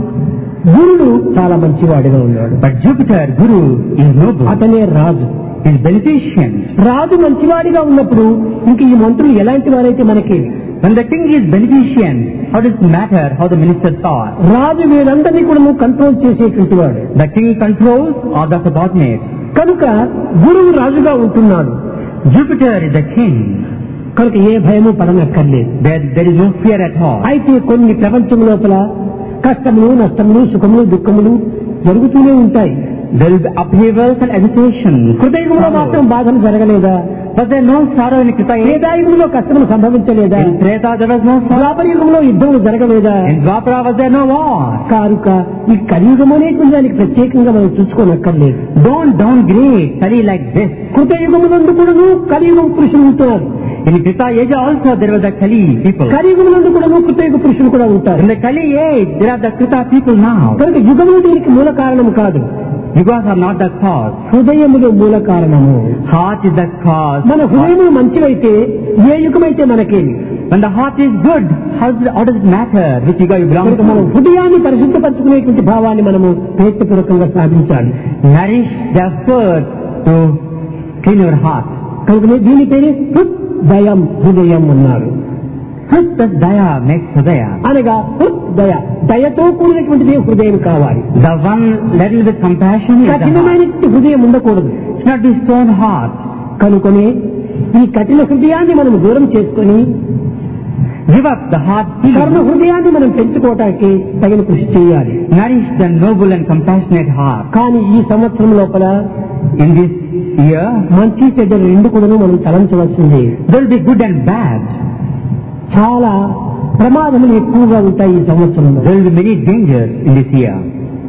గురుడు చాలా మంచివాడిగా ఉన్నాడు. But Jupiter, Guru, is noble. అతనే రాజు. He is beneficent. రాజు మంచివాడిగా ఉన్నప్పుడు ఇంక ఈ మంత్రులు ఎలాంటి వారైతే మనకి, When the king is beneficent, how does it matter how the ministers are? రాజు వీరందరినీ కూడా కంట్రోల్ చేసేటువంటి వాడు. The king controls all the subordinates. కనుక గురువు రాజుగా ఉంటున్నాడు. Jupiter is the king. కనుక ఏ భయము పడనక్కర్లేదు. There, there is no fear at all. అయితే కొన్ని ప్రపంచం లోపల కష్టములు, నష్టములు, సుఖములు, దుఃఖములు జరుగుతూనే ఉంటాయి. There will be upheavals and agitations. కృతయుగంలో మాత్రం బాధలు జరగలేదా? But there is no sorrow in Krita age. త్రేతాయుగంలో కష్టములు సంభవించలేదా? In Treta there was no sorrow. ద్వాపరయుగంలో యుద్ధములు జరగలేదా? In Dwapara was there no war. కారుక ఈ కలియుగం అనేటువంటి దానికి ప్రత్యేకంగా మనం చూసుకోనక్కర్లేదు. Don't downgrade Kali like this. కృతయుగమునందు కూడాను కలియుగం పురుషులు ఉంటారు. In Krita age also there was the Kali people. కలియుగమునందు కూడాను కృతయుగ పురుషులు కూడా ఉంటారు. In the Kali age there are the Krita people now. కనుక యుగములు దీనికి మూల కారణం కాదు. Yugas are not the cause. హృదయములు మూల కారణము. Heart is the cause. మన హృదయములు మంచివైతే ఏ యుగమైతే మనకేమి. When the heart is good, how does it, how does it matter which yuga you belong to? మనం హృదయాన్ని పరిశుద్ధపరచుకునేటువంటి భావాన్ని మనము ప్రయత్నపూర్వకంగా సాధించాలి. Nourish the effort to clean your heart. కనుక దీని పేరు హృదయం హృదయం అన్నారు. Hృద్ plus daya makes hృదయ. అనగా దయ దయతో కూడినటువంటిది హృదయం కావాలి. The one laden with compassion is the heart. కఠినమైనటువంటి హృదయం ఉండకూడదు. It should not be stone heart. కనుకొని ఈ కఠిన హృదయాన్ని మనం దూరం చేసుకొని Give up the hard కర్మ feeling. హృదయాన్ని మనం పెంచుకోవటానికి తగిన కృషి చేయాలి. Nourish the noble and compassionate heart. కానీ ఈ సంవత్సరం లోపల In this year, మంచి చెడ్డ రెండు కూడా మనం తలంచవలసింది. there will be good and bad. చాలా ప్రమాదములు ఎక్కువగా ఉంటాయి ఈ సంవత్సరంలో. There will be many dangers in this year.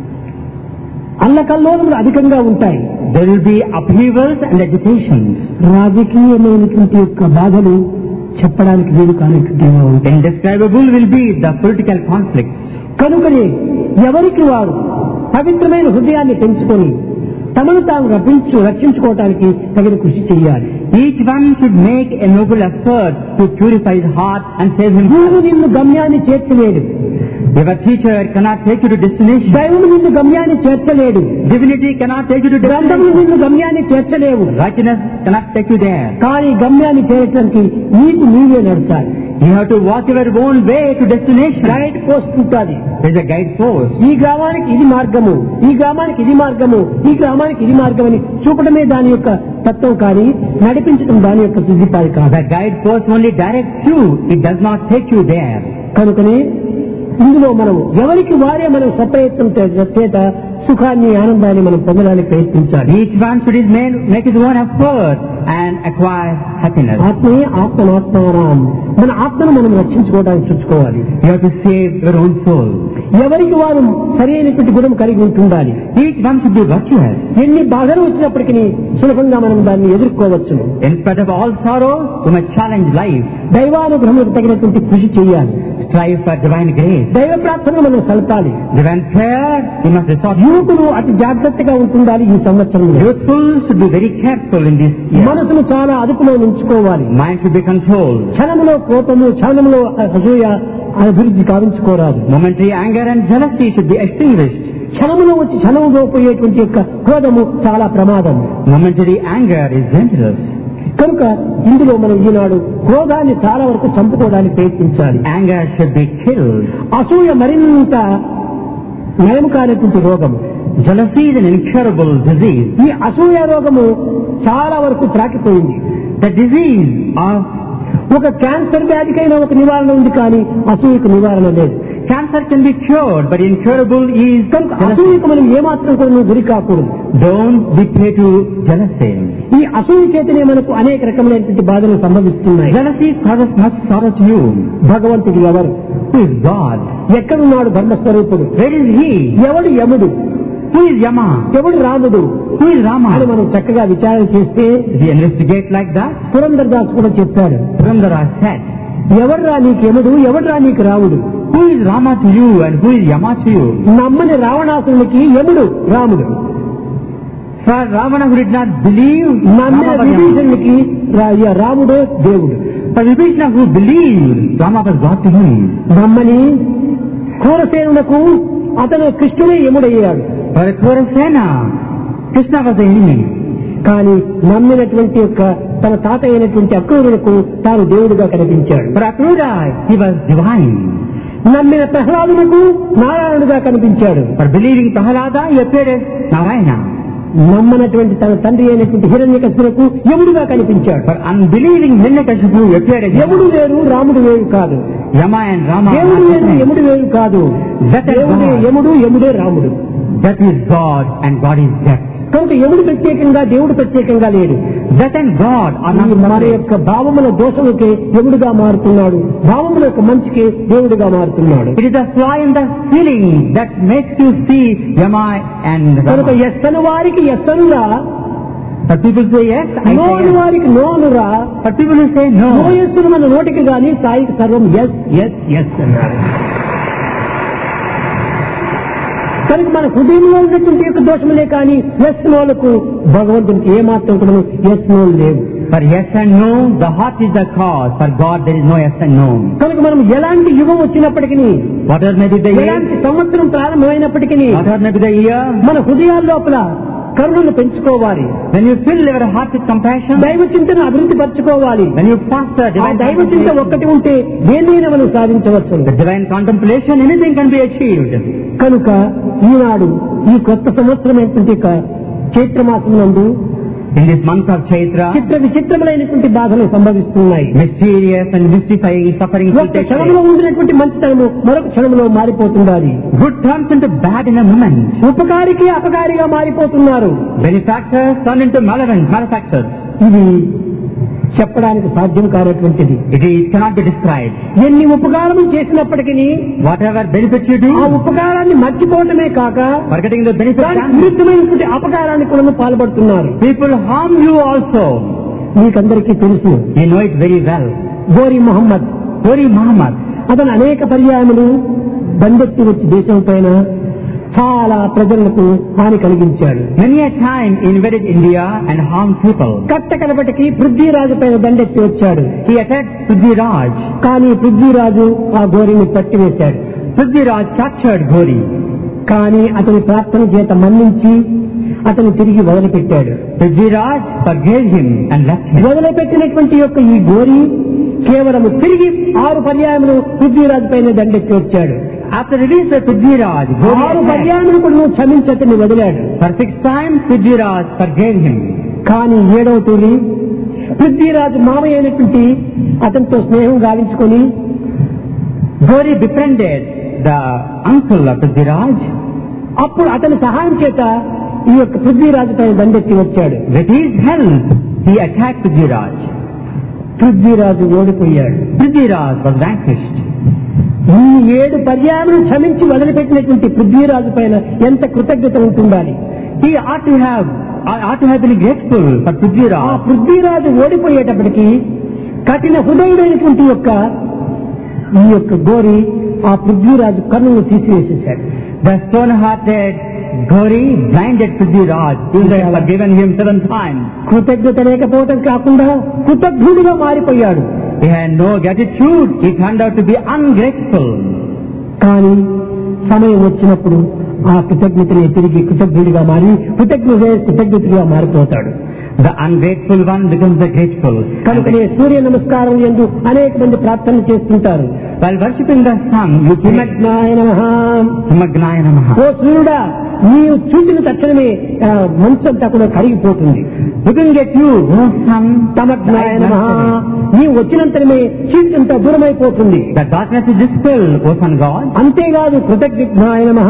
అల్లకల్లోలములు అధికంగా ఉంటాయి. There will be upheavals and agitations. రాజకీయమైనటువంటి యొక్క బాధలు చెప్పడానికి వీలు కానిట్టుగా ఉంటాయి. Indescribable will be the political conflicts. కనుకనే ఎవరికి వారు పవిత్రమైన హృదయాన్ని పెంచుకొని తమను తాము రక్షించు రక్షించుకోవటానికి తగిన కృషి చేయాలి. Each one should make a noble effort to purify his heart and save గురువు himself. నిన్ను గమ్యాన్ని చేర్చలేడు. If a teacher cannot take you to destination, దైవము నిన్ను గమ్యాన్ని చేర్చలేడు. divinity cannot take you to గ్రంథములు destination, నిన్ను గమ్యాన్ని చేర్చలేవు. righteousness cannot take you there. కానీ గమ్యాన్ని చేరటానికి నీకు నీవే నడచాలి. You have to walk your own way to destination. Guide post ఉంటుంది. There is a guide post. ఈ గ్రామానికి ఇది మార్గము, ఈ గ్రామానికి ఇది మార్గము, ఈ గ్రామానికి ఇది మార్గం అని చూపడమే దాని యొక్క తత్వం కానీ నడిపించడం దాని యొక్క సిద్ధిపాది కాదు. The guide post only directs you. It does not take you there. కనుకనే ఇందులో మనం ఎవరికి వారే మనం స్వప్రయత్నం చేత సుఖాన్ని ఆనందాన్ని మనం పొందడానికి ప్రయత్నించాలి. Each one should his man make his own effort and acquire happiness. ఆత్మే ఆత్మనాత్మారాం. మన ఆత్మను మనం రక్షించుకోవడానికి చూసుకోవాలి. You have to save your own soul. ఎవరికి వారు సరైనటువంటి గుణం కలిగి ఉంటుండాలి. Each one should be virtuous. ఎన్ని బాధలు వచ్చినప్పటికీ సులభంగా మనం దాన్ని ఎదుర్కోవచ్చు. In spite of all sorrows, you must challenge life. దైవానుగ్రహములకు తగినటువంటి కృషి చేయాలి. Strive for divine grace. దైవ ప్రార్థనలు మనం సల్పాలి. Divine prayers, you must resort. యువకులు అతి జాగ్రత్తగా ఉంటుండాలి. ఈ సంవత్సరంలో Youthful should be very careful in this year. మనసును చాలా అదుపులో ఉంచుకోవాలి. Mind should be controlled. క్షణములో కోపము, క్షణములో అసూయ అభివృద్ధి కావించుకోరాదు. Momentary anger and jealousy should be extinguished. క్షణములో వచ్చి క్షణములో పోయేటువంటి యొక్క క్రోధము చాలా ప్రమాదం. Momentary anger is dangerous. కనుక ఇందులో మనం ఈనాడు క్రోధాన్ని చాలా వరకు చంపుకోవడానికి ప్రయత్నించాలి. Anger should be killed. అసూయ మరింత నయం కానటువంటి రోగము. Jealousy is an incurable disease. ఈ అసూయ రోగము చాలా వరకు ప్రాకిపోయింది. The disease of ఒక క్యాన్సర్ వ్యాధికైనా ఒక నివారణ ఉంది, కానీ అసూయకు నివారణ లేదు. cancer can be cured, but incurable is కనుక jealousy. అసూయకు మనం ఏమాత్రం కూడా నువ్వు గురి కాకూడదు. Don't be prey to jealousy. ఈ అసూయ చేతనే మనకు అనేక రకములైనటువంటి బాధలు సంభవిస్తున్నాయి. Jealousy causes much sorrow to you. భగవంతుడు ఎవరు? Who is God? ఎక్కడున్నాడు ధర్మస్వరూపుడు? Where is He? ఎవడు యముడు? Who is Yama? ఎవడు రాముడు? Who is అని Rama? మనం చక్కగా విచారణ చేస్తే If we investigate like that, Purandhar Das కూడా చెప్పాడు. Purandara said, ఎవడురా నీకు యముడు, ఎవడురా నీకు రాముడు? who is Rama to you and who is Yama to you? నమ్మని రావణాసురునికి యముడు రాముడు, For Ravana who did not believe, నమ్మిన Rama was Yama. విభీషణునికి రా- రాముడే దేవుడు. For Vibhishana who believed, Rama was God to him. నమ్మని క్రూరసేనునకు అతను కృష్ణుడే యముడయ్యాడు. For Kurasena, Krishna was the enemy. కానీ నమ్మినటువంటి యొక్క తన తాత అయినటువంటి అక్రూరులకు తాను దేవుడిగా కనిపించాడు. For Akrura, he was divine. నమ్మిన ప్రహ్లాదునకు నారాయణుడిగా కనిపించాడు. For believing Prahalada, he appeared as Narayana. నమ్మనటువంటి తన తండ్రి అయినటువంటి హిరణ్యకశిపునకు యముడిగా కనిపించాడు. For unbelieving Hiranyakashipu, he appeared as యముడు Yama. వేరు, రాముడు వేరు కాదు. Yama and Rama దేవుడు are వేరు, different. యముడు వేరు కాదు. That is దేవుడే God. యముడు, యముడే రాముడు. Death is God and God is death. కనుక ఎవడు ప్రత్యేకంగా దేవుడు ప్రత్యేకంగా లేడు. Death and God are not మన separate. యొక్క భావముల దోషములకే దేవుడుగా మారుతున్నాడు, భావముల యొక్క మంచికే దేవుడుగా మారుతున్నాడు. It is the flaw in the feeling that makes you see Yama and కనుక Rama. ఎస్ అని వారికి ఎస్ అనురా, But people say yes, I no say అని yes. వారికి నో అనురా. But people will say no no. చేస్తున్న మన నోటికి గాని సాయికి సర్వం ఎస్ ఎస్ ఎస్ అన్నారు. కనుక మన హృదయంలో ఉన్నటువంటి యొక్క దోషములే కానీ ఎస్ నోలకు భగవంతునికి ఏమాత్రం కూడా ఎస్ నోలు లేవు. For yes and no, the heart is the cause. For God, there is no yes and no. కనుక మనం ఎలాంటి యుగం వచ్చినప్పటికీ, Whatever may be the year, ఎలాంటి సంవత్సరం ప్రారంభమైనప్పటికీ whatever may be the year, మన హృదయాల లోపల కరుణను పెంచుకోవాలి. when you fill your heart with compassion, దైవ చింతను అభివృద్ధి పరచుకోవాలి. when you foster ఆ divine దైవ చింత contemplation, ఒక్కటి ఉంటే దేన్నైనా మనం సాధించవచ్చు. the divine contemplation, anything can be achieved. కనుక ఈనాడు ఈ కొత్త సంవత్సరం ఏంటంటే చైత్రమాసం నందు In this month of Chaitra, చిత్ర విచిత్రములైనటువంటి బాధలు సంభవిస్తున్నాయి. mysterious and mystifying suffering will ఒక్క take క్షణంలో place. ఉండినటువంటి మంచితనము మరొక క్షణంలో మారిపోతున్నది. Good turns into bad in a moment. ఉపకారికి అపకారిగా మారిపోతున్నారు. Benefactors turn into malevolent malefactors. ఇది చెప్పడానికి సాధ్యం కానటువంటిది. It is cannot be described. ఎన్ని ఉపకారములు చేసినప్పటికీ Whatever benefit you do, ఆ ఉపకారాన్ని మర్చిపోవటమే కాక forgetting the benefit, దానికి విరుద్ధమైనటువంటి అపకారాన్ని కూడా పాల్పడుతున్నారు. people harm you also. మీకందరికీ తెలుసు You know it very well. గోరి మొహమ్మద్ Holy Muhammad, అతను అనేక పర్యాయములు దండెత్తి వచ్చి దేశం పైన చాలా ప్రజలకు హాని కలిగించాడు. many a time invaded India and harmed people. కట్ట కనపటికి పృథ్వీరాజు పైన దండెత్తి వచ్చాడు. He attacked Prithviraj. కానీ పృథ్వీరాజు ఆ గోరిని పట్టివేశాడు. Prithviraj captured Gori. కానీ అతని ప్రార్థన చేత మన్నించి అతను తిరిగి వదిలిపెట్టాడు. Prithviraj forgave him and left him. వదిలిపెట్టినటువంటి యొక్క ఈ గోరి కేవలం తిరిగి ఆరు పర్యాయములు పృథ్వీరాజు పైన దండెత్తి వచ్చాడు. After release of Prithviraj, Gori ఆరు attacked. పర్యాయములు కూడా నువ్వు క్షమించి అతన్ని వదిలాడు. For six times Prithviraj forgave him. కానీ ఏడవ తూరి పృథ్వీరాజు మామయ్య అయినటువంటి అతనితో స్నేహం గావించుకొని Gori befriended the uncle of Prithviraj. అప్పుడు అతని సహాయం చేత ఈ యొక్క పృథ్వీరాజు పైన దండెత్తి వచ్చాడు. With his help, he attacked Prithviraj. Prithviraj ఓడిపోయాడు. Prithviraj was vanquished. ఈ ఏడు పర్యాయములు క్షమించి వదిలిపెట్టినటువంటి పృథ్వీరాజు పైన ఎంత కృతజ్ఞత ఉంటుండాలి. He ought to have ought to have been grateful for ఆ Prithviraj. పృథ్వీరాజు ఓడిపోయేటప్పటికి కఠిన హృదయుడైనటువంటి యొక్క ఈ యొక్క గోరి ఆ Prithviraj కన్నును తీసివేసేశాడు. The stone-hearted Gori blinded Prithviraj. He had forgiven him seven times. కృతజ్ఞత లేకపోవటం కాకుండా కృతజ్ఞుడిగా మారిపోయాడు. He had no gratitude. He turned out to be ungrateful. కానీ సమయం వచ్చినప్పుడు ఆ కృతజ్ఞతని తిరిగి కృతజ్ఞుడిగా మారి కృతజ్ఞ కృతజ్ఞతగా మారిపోతాడు. The ungrateful one becomes the grateful. కనుకనే సూర్య నమస్కారం యందు అనేక మంది ప్రార్థనలు చేస్తుంటారు. While worshipping the sun, you say, హిమగ్నాయ నమః. Himagnaya Namaha. ఓ సూర్యుడా, నీవు చూసిన తక్షణమే ఆ, మంచంతా కూడా కరిగిపోతుంది. Looking at you, oh sun, తమగ్నాయ నమః. నీవు వచ్చినంతనే చీకంతా దూరమైపోతుంది. the darkness is dispelled, O sun God. అంతేకాదు కృతజ్ఞాయ నమః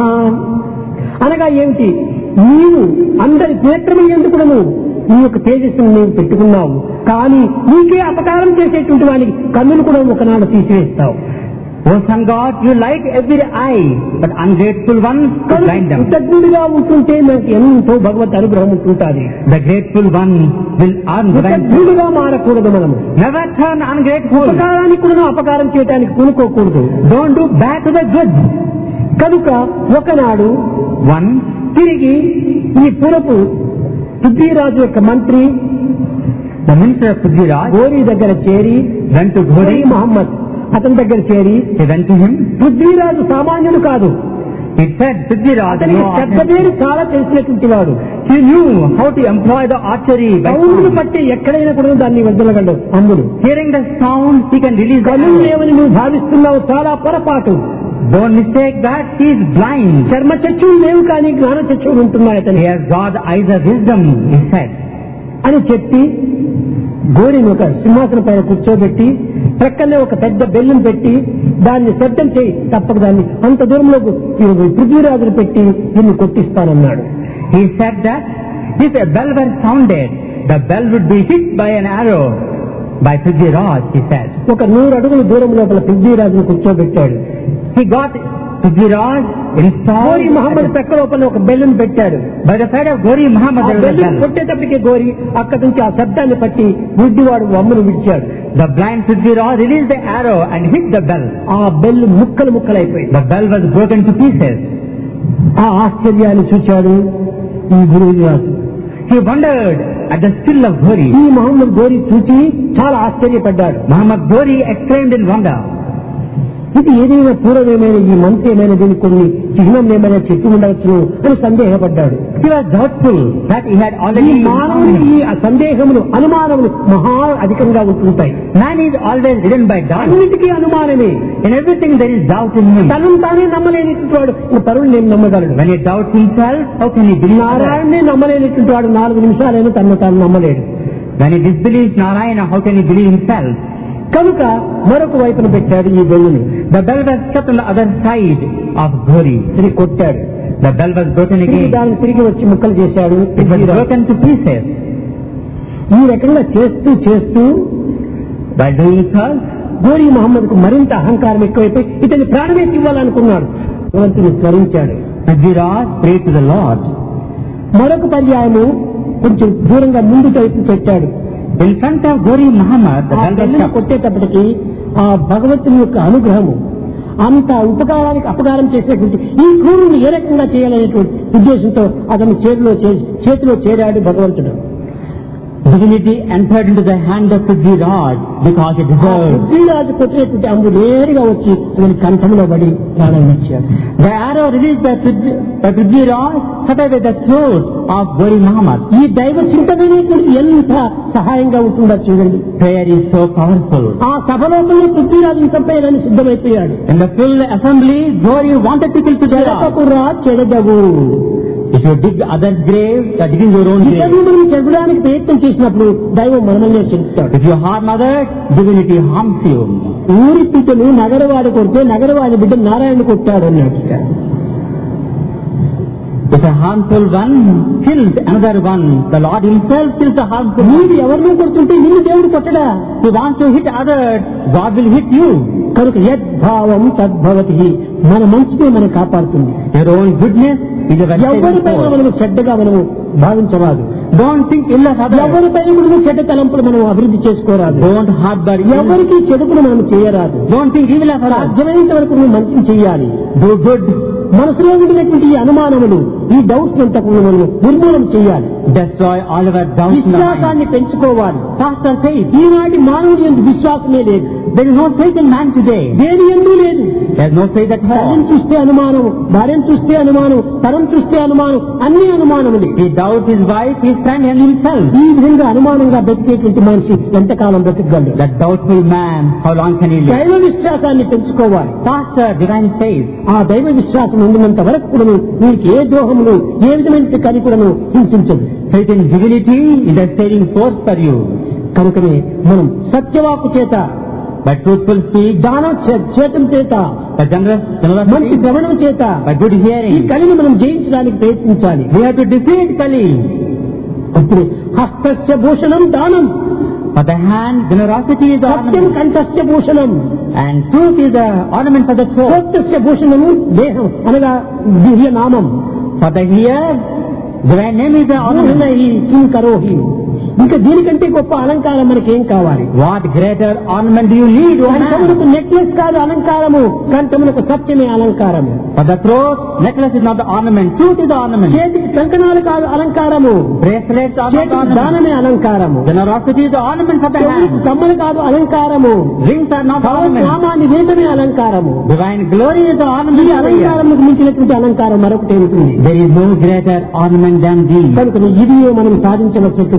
అనగా ఏమిటి? నీవు అందరి నేత్రములు ఎందుకును నీ యొక్క తేజస్సును నీవు పెట్టుకున్నావు, కానీ నీకే అపకారం చేసేటువంటి వానికి కన్నులు కూడా ఒకనాడు తీసివేస్తావు. O sun God, you light every eye, but ungrateful ones you blind them. కృతజ్ఞుడిగా ఉంటుంటే మనకి ఎంతో భగవత్ అనుగ్రహం ఉంటుంటుంది. The grateful ones will earn divine. కృతజ్ఞుడిగా మారకూడదు. మనము Never turn ungrateful. ఉపకారానికి కూడా అపకారం చేయడానికి పూనుకోకూడదు. Don't do bad to the good. కనుక ఒకనాడు Once, తిరిగి ఈ పురపు పృథ్వీరాజు యొక్క మంత్రి the minister of Prithviraj గోరి దగ్గర చేరి went to గోరి Gori. మహమ్మద్ అతని దగ్గర చేరి He went to him. Prithviraj సామాన్యుడు కాదు. He said, Prithviraj, అతనికి no శబ్ద ordinary- పేరు చాలా తెలిసినటువంటి వాడు. he knew how to employ the archery by సౌండ్ను sound. బట్టి ఎక్కడైనా కూడా దాన్ని వదలగలడు అమ్ముడు. Hearing the sound, he can release the కళ్ళు arrow. లేవని నువ్వు భావిస్తున్నావు, చాలా పొరపాటు. Don't mistake that. He is blind. చర్మ చచ్చులు లేవు కానీ జ్ఞాన చచ్చులు ఉంటున్నాయి He అతని has got eyes of wisdom, he said. అని చెప్పి గోరిని ఒక సింహాసనం పైన కూర్చోబెట్టి ప్రక్కనే ఒక పెద్ద బెల్లును పెట్టి దాన్ని శబ్దం చేయి తప్పక దాన్ని అంత దూరంలో పృథ్వీరాజును పెట్టి దీన్ని కొట్టిస్తానన్నాడు. He said that if a bell were sounded, the bell would be hit by an arrow by Prithviraj, he said. ఒక నూరు అడుగుల దూరం లోపల పృథ్వీరాజును కూర్చోబెట్టాడు. He got Prithviraj installed. గోరి మహమ్మద్ ప్రక్క లోపల ఒక బెల్లును పెట్టాడు. By the side of Gori Muhammad, ఆ there was a బెల్లును bell. కొట్టేటప్పటికే గోరి అక్కడి నుంచి ఆ శబ్దాన్ని పట్టి గుడ్డివాడు అమ్మును విడిచాడు. The blind Prithviraj released the arrow and hit the bell. ఆ బెల్లు ముక్కలు ముక్కలైపోయింది. The bell was broken to pieces. ఆ ఆశ్చర్యాన్ని చూచాడు ఈ Gururaju. He wondered at the skill of Gori. ఈ మహమ్మద్ గోరి చూచి చాలా ఆశ్చర్యపడ్డాడు. Muhammad Gori exclaimed in wonder. ఇది ఏదైనా పూర్వమేమైనా ఈ మంత్రి ఏమైనా దీనికి కొన్ని చిహ్నం ఏమైనా చెప్పి ఉండవచ్చును అని సందేహపడ్డాడు. He was doubtful that he had already. ఈ మానవుని ఈ సందేహములు అనుమానములు మహా అధికంగా ఉంటుంటాయి. Man is always ridden by doubt. అన్నిటికీ అనుమానమే. In everything there is doubt in him. తనను తానే నమ్మలేనిటువంటి వాడు ఇంకా పరువులు నేను నమ్మగలడు. When he doubts himself, how can he believe others? నారాయణనే నమ్మలేనిటువంటి వాడు నాలుగు నిమిషాలైనా తనను తాను నమ్మలేడు. When he disbelieves Narayana, how can he believe himself? కనుక మరొక వైపున పెట్టాడు ఈ బెల్లుని. The bell was kept on the other side of Gori. ఇది కొట్టాడు. The bell was broken తిరిగి again. దాన్ని తిరిగి వచ్చి ముక్కలు చేశాడు. It was broken to pieces. ఈ రకంగా చేస్తూ చేస్తూ By doing thus, గోరి మహమ్మద్ కు మరింత అహంకారం ఎక్కువైపోయి ఇతని ప్రాణమే ఇవ్వాలనుకున్నాడు. భగవంతుని స్మరించాడు. Prithviraj prayed to the Lord. మరొక పర్యాయము కొంచెం దూరంగా ముందు వైపు పెట్టాడు. In front of Gori Muhammad, the ఆ bell was బెల్లుని kept. కొట్టేటప్పటికి ఆ భగవంతుని యొక్క అనుగ్రహము అంత ఉపకారానికి అపకారం చేసేటువంటి ఈ క్రూరుని ఏ రకంగా చేయాలనేటువంటి ఉద్దేశంతో అతని చేతిలో చే- చేతిలో చేరాడు భగవంతుడు. Divinity entered into the hand of Prithviraj because it deserved. Prithviraj కొట్టినటువంటి అంబు నేరుగా వచ్చి అతని కంఠంలో పడి ప్రాణం ఇచ్చాడు. The arrow released by Prithvi- by Prithviraj cut away the throat of Gori Muhammad. ఈ దైవ చింతమైనటువంటి ఎంత సహాయంగా ఉంటుందో చూడండి. Prayer is so powerful. ఆ సభలోపలే పృథ్వీరాజుని చంపేయాలని సిద్ధమైపోయాడు. In the full assembly, Gori wanted to kill Prithviraj. చెడపకురా చెడదవు. If you dig others' grave, you are digging your own grave. ఇతరులు మనం చెడడానికి ప్రయత్నం చేసినప్పుడు దైవం మనల్నే చెడుతాడు. If you harm others, divinity harms you. ఊరి బిడ్డను నగరవాడి కొడితే నగరవాడి బిడ్డ నారాయణ కొట్టాడు అన్నాడు. If a harmful one kills another one, the Lord himself kills the harmful one. నీవు ఎవరినో కొడుతుంటే నిన్ను దేవుడు కొట్టడా. If you want to hit others, God will hit you. కనుక యద్భావం తద్భవతి. మన మంచినే మనం కాపాడుతుంది. Your own goodness is a very ఎవరిపైన మనము చెడ్డగా మనము భావించరాదు. Don't think ill of others. ఎవరిపైన మనము చెడ్డ తలంపులు మనం అభివృద్ధి చేసుకోరాదు. Don't harbor ill. ఎవరికి చెడుపును మనం చేయరాదు. Don't think evil of others. సాధ్యమైనంత వరకు నువ్వు మంచిని చెయ్యాలి. Do good. మనసులో ఉండినటువంటి ఈ అనుమానములు ఈ డౌట్స్ అంతా మనం నిర్మూలన చేయాలి. Destroy all of our doubts in the mind. విశ్వాసాన్ని పెంచుకోవాలి. Foster faith. ఈనాటి మానవుడి యందు విశ్వాసమే లేదు. There is no faith in man today. దేని యందు లేదు. There is no faith at all. తల్లిని చూస్తే అనుమానం, భార్యను చూస్తే అనుమానం, తరం చూస్తే అనుమానం, అన్ని అనుమానములు. He doubts his wife, his friend and himself. ఈ విధంగా అనుమానంగా బతికేటువంటి మనిషి ఎంతకాలం బతికగలడు? That doubtful man, how long can he live? దైవ విశ్వాసాన్ని పెంచుకోవాలి. Foster divine faith. ఆ దైవ విశ్వాసం ఉండినంత వరకు కూడా నీకు ఏ ద్రోహములు ఏ విధమైన కని కూడా హింసించదు. Faith in divinity is a saving force for you. కనుకనే మనం సత్యవాకు చేత, By truthful speech, దాన చేతం చేత, by generous మంచి generosity, శ్రవణం చేత by good ఈ hearing, కలిని మనం జయించడానికి ప్రయత్నించాలి. we have to defeat Kali. అప్పుడు హస్తస్య భూషణం దానం, For the hand, generosity is the Satyam ornament, కంఠస్య Bhushanam, and truth is the ornament for the throat. సత్యస్య భూషణము దేహం అనగా దివ్య నామం. For the ears, divine name is the ornament. భూషణై కిం కరోహి. ఇంకా దీనికంటే గొప్ప అలంకారం మనకేం కావాలి? What greater ornament do you need, O man? కంఠమునకు నెక్లెస్ కాదు అలంకారము, కంఠమునకు సత్యమే అలంకారము. For the throat, necklace is not the ornament, truth is the ornament. చేతికి కంకణాలు కాదు అలంకారము, Bracelets are not the చేతికి ornament. దానమే అలంకారము. Generosity is the ornament for the చెవులకు hand. కమ్మలు కాదు అలంకారము, Rings are not Bhagwat ornament. నామాన్ని వేదమే అలంకారము. Divine glory is the ఈ ornament of the ear. అలంకారముకు మించినటువంటి అలంకారం మరొకటి ఏమిటి? There is no greater ornament than these. కనుక ఇది మనం సాధించవలసినటువంటిది.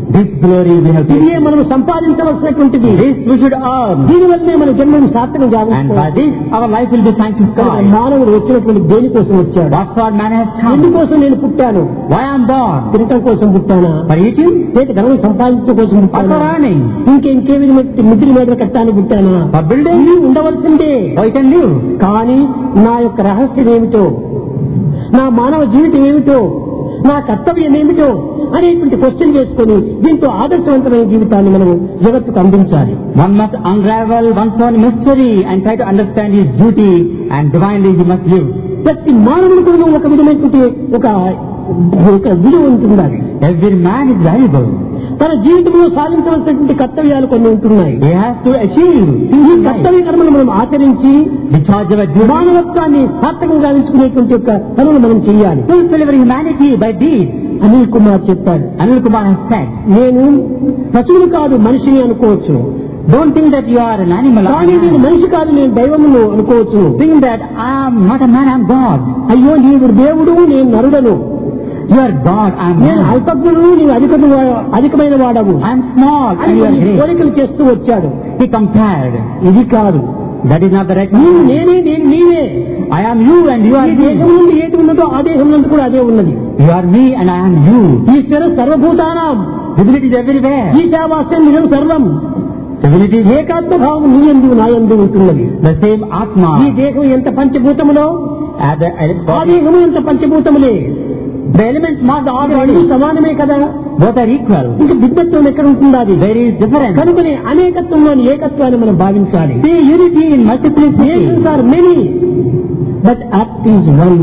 This glory we have ఇదే tasted. మనం సంపాదించవలసినటువంటిది. This we should earn. దీని వల్లనే మన జన్మను సార్థకం And by కావచ్చు. this our life will be sanctified. మానవుడు వచ్చినటువంటి దేనికోసం వచ్చాడు? What for man has come? ఎందుకోసం నేను పుట్టాను? Why I am born? తినటం కోసం పుట్టానా? For eating? లేక ధనం సంపాదించడం కోసం Or పుట్టానా? for earning? ఇంకే ఇంకే విధమైన మిద్రి మీద కట్టానికి పుట్టానా? For building? ఇవి ఉండవలసిందే. Or you can live. కానీ నా యొక్క రహస్యం ఏమిటో, నా మానవ జీవితం ఏమిటో, నా కర్తవ్యం ఏమిటో అనేటువంటి క్వశ్చన్ చేసుకుని దీంతో ఆదర్శవంతమైన జీవితాన్ని మనం జగత్తుకు అందించాలి. One must unravel one's own mystery and try to understand his duty, and divinely he must live. ప్రతి మానవుడు కూడా ఒక విధమైనటువంటి ఒక ఒక విలువ ఉంటుండాలి. Every man is valuable. తన జీవితంలో సాధించవలసినటువంటి కర్తవ్యాలు కొన్ని ఉంటున్నాయి. He has to achieve ఈ his life. కర్తవ్య కర్మలు మనం ఆచరించి Discharge our duty. మానవత్వాన్ని సార్థకంగా ఎంచుకునేటువంటి యొక్క పనులు మనం చేయాలి. Fulfill our humanity by deeds. Anil Kumar చెప్పాడు, Anil Kumar has said, నేను పశువులు కాదు మనిషిని అనుకోవచ్చు, don't think that you are an animal. కానీ నేను మనిషి కాదు నేను దైవమును అనుకోవచ్చు. Think that I am not a man, I am God. అయ్యో నీవు దేవుడు నేను నరుడను, You are God, I am నేను man. అల్పజ్ఞుడు నీవు అధికము అధికమైన వాడవు I am small అని and you are కొన్ని great. కోరికలు చేస్తూ వచ్చాడు. He compared. ఇది కాదు, That is not the right నీవు man. నేనే నేను నీవే. I am you and you are ఈ దేహం me. నుండి ఏది ఉన్నదో ఆ దేహం నుండి కూడా అదే ఉన్నది. You are me and I am you. ఈశ్వర సర్వభూతానాం Divinity is everywhere. ఈశావాస్యం నిజం సర్వం. Divinity is ఏకాత్మభావం నీ యందు నా యందు ఉంటున్నది. the same ఈ Atma. దేహం ఎంత పంచభూతములో As the ఆ body. దేహము ఎంత పంచభూతములే. The elements mark the all రెండు bodies. సమానమే కదా. Both are equal. ఇంకా భిన్నత్వం ఎక్కడ ఉంటుంది? అది There is difference. కనుకనే అనేకత్వంలోని ఏకత్వాన్ని మనం భావించాలి. See unity in multiplicity. Nations are many, but act is one.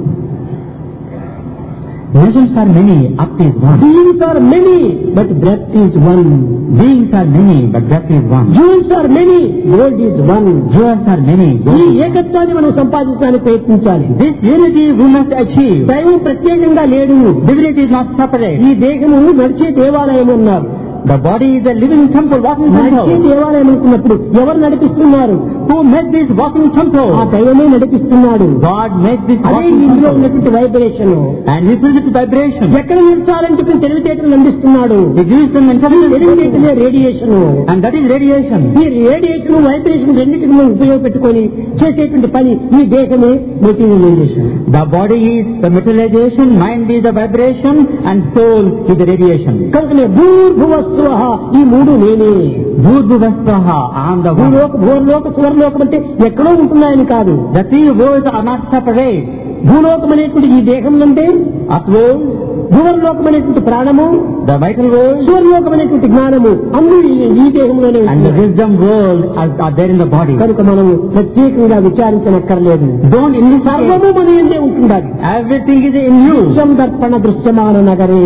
Nations are many, up is one. Beings are many, but breath is one. Beings are many, but breath is one. Jewels are many, gold is one. Jewels are many. ఈ Gold is one. ఏకత్వాన్ని మనం సంపాదించడానికి ప్రయత్నించాలి. This unity we must achieve. దైవం ప్రత్యేకంగా లేడు. Divinity is not separate. ఈ దేహము నడిచే దేవాలయం అన్నారు. The body is a living temple, walking నడిచే temple. దేవాలయం అనుకున్నప్పుడు ఎవరు నడిపిస్తున్నారు? Who made this walking ఆ temple? దైవమే నడిపిస్తున్నాడు. God made this అదే walking ఇందులో temple. ఉన్నటువంటి vibration. And he fills it with vibration. ఎక్కడ నిలిచాలని చెప్పి తెలివితేటలు అందిస్తున్నాడు. He gives them intelligence. తెలివితేటలే radiation. And that is radiation. ఈ రేడియేషన్ వైబ్రేషన్ రెండింటిని మనం ఉపయోగపెట్టుకొని చేసేటువంటి పని ఈ దేహమే materialisation. The body is the materialization, mind is the vibration, and soul is the radiation. కనుకనే భూర్భువస్వ ఈ మూడు నేనే. Bhudbhuvasvaha, I am the one. భూలోక భూర్లోక స్వర్లోకం అంటే ఎక్కడో ఉంటున్నాయని కాదు. The three worlds are not separate. భూలోకం అనేటువంటి ఈ దేహం అంటే Earth world, భూవర్లోకం అనేటువంటి ప్రాణము, the vital world, స్వర్లోకం అనేటువంటి జ్ఞానము అన్ని ఈ దేహంలోనే and the ఉంటున్నాయి. wisdom world are, are there in the body. కనుక మనం ప్రత్యేకంగా విచారించనక్కర్లేదు. Don't investigate. సర్వము మన యందే ఉంటుండాలి. Everything is in you. దృశ్యం దర్పణ దృశ్యమాన నగరే.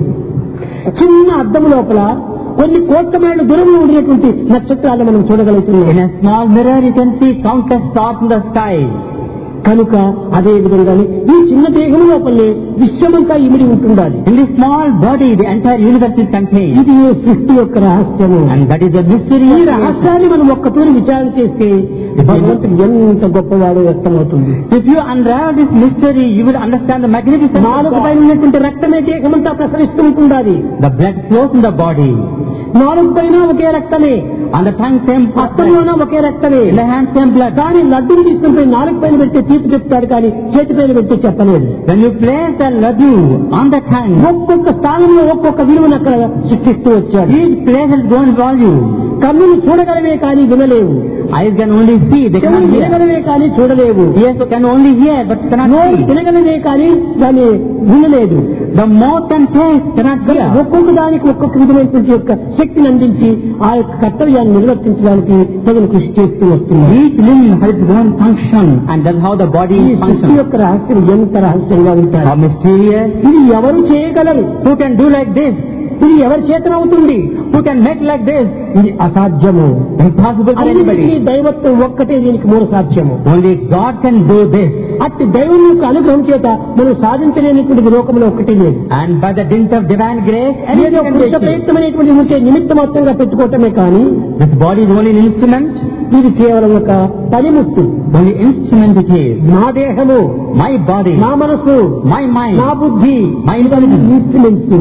చిన్న అద్దం లోపల కొన్ని కోట్ల మైళ్ళ దూరంలో ఉండేటువంటి నక్షత్రాలను మనం చూడగలుగుతున్నాం. In a small mirror you can see countless stars in the sky. కనుక అదే విధంగానే ఈ చిన్న దేహం లోపలనే విశ్వమంతా ఇమిడి ఉంటుండాలి. In this small body the entire universe is contained. ఇది ఈ సృష్టి యొక్క రహస్యము. And that is the mystery ఈ of creation. రహస్యాన్ని మనం ఒక్కతూరి విచారణ చేస్తే భగవంతుడు ఎంత గొప్పవాడో వ్యక్తమవుతుంది. If you unravel this mystery, you will understand the magnificence of నాలుగు పైన God. ఉన్నటువంటి రక్తమే దేహమంతా ప్రసరిస్తూ ఉంటుండాలి. The blood flows in the body. నాలుగు పైన ఒకే రక్తమే, On the tongue same blood. హస్తంలోన ఒకే రక్తమే. In the hand same blood. కానీ లడ్డుని తీసుకుని పోయి నాలుగు పైన పెడితే తీపి చెప్తాడు, కానీ చేతి పైన పెడితే చెప్పలేదు. When you place the laddu on the tongue, ఒక్కొక్క స్థానంలో ఒక్కొక్క విలువను అక్కడ సృష్టిస్తూ వచ్చాడు. each place has grown value. కన్నులు చూడగలవే కానీ వినలేవు, Eyes can only see, they చెవులు cannot hear. వినగలవే కానీ చూడలేవు, Ears can only hear, but cannot నోరు see. తినగలవే కానీ దాన్ని వినలేదు. The mouth can taste, cannot hear. ఒక్కొక్క దానికి ఒక్కొక్క విధమైనటువంటి యొక్క శక్తిని అందించి ఆ యొక్క కర్తవ్యాన్ని నిర్వర్తించడానికి తగిన కృషి చేస్తూ వస్తున్నారు. Each limb has its own function, and that's how the body ఈ సృష్టి functions. యొక్క రహస్యం ఎంత రహస్యంగా ఉంటాయి. How mysterious. ఇది ఎవరు చేయగలరు? Who can do like this? ఇది ఎవరి చేతనవుతుంది? Who can make like this? ఇది అసాధ్యము. Impossible for అన్నిటికీ anybody. దైవత్వం ఒక్కటే దీనికి మూల సాధ్యము. Only God can do this. అట్టి దైవం యొక్క అనుగ్రహం చేత మనం సాధించలేనటువంటి లోకంలో ఒక్కటే లేదు. And by the dint of divine grace, ఏదో anything can be పురుష achieved. ప్రయత్నమైనటువంటి ఉంటే నిమిత్త మొత్తంగా పెట్టుకోవటమే కానీ This body is only an instrument. ఇది కేవలం ఒక పనిముట్టు. Only instrument it is. నా దేహము, My body, నా మనసు, my mind, నా బుద్ధి, my intelligence. ఇన్స్ట్రుమెంట్స్.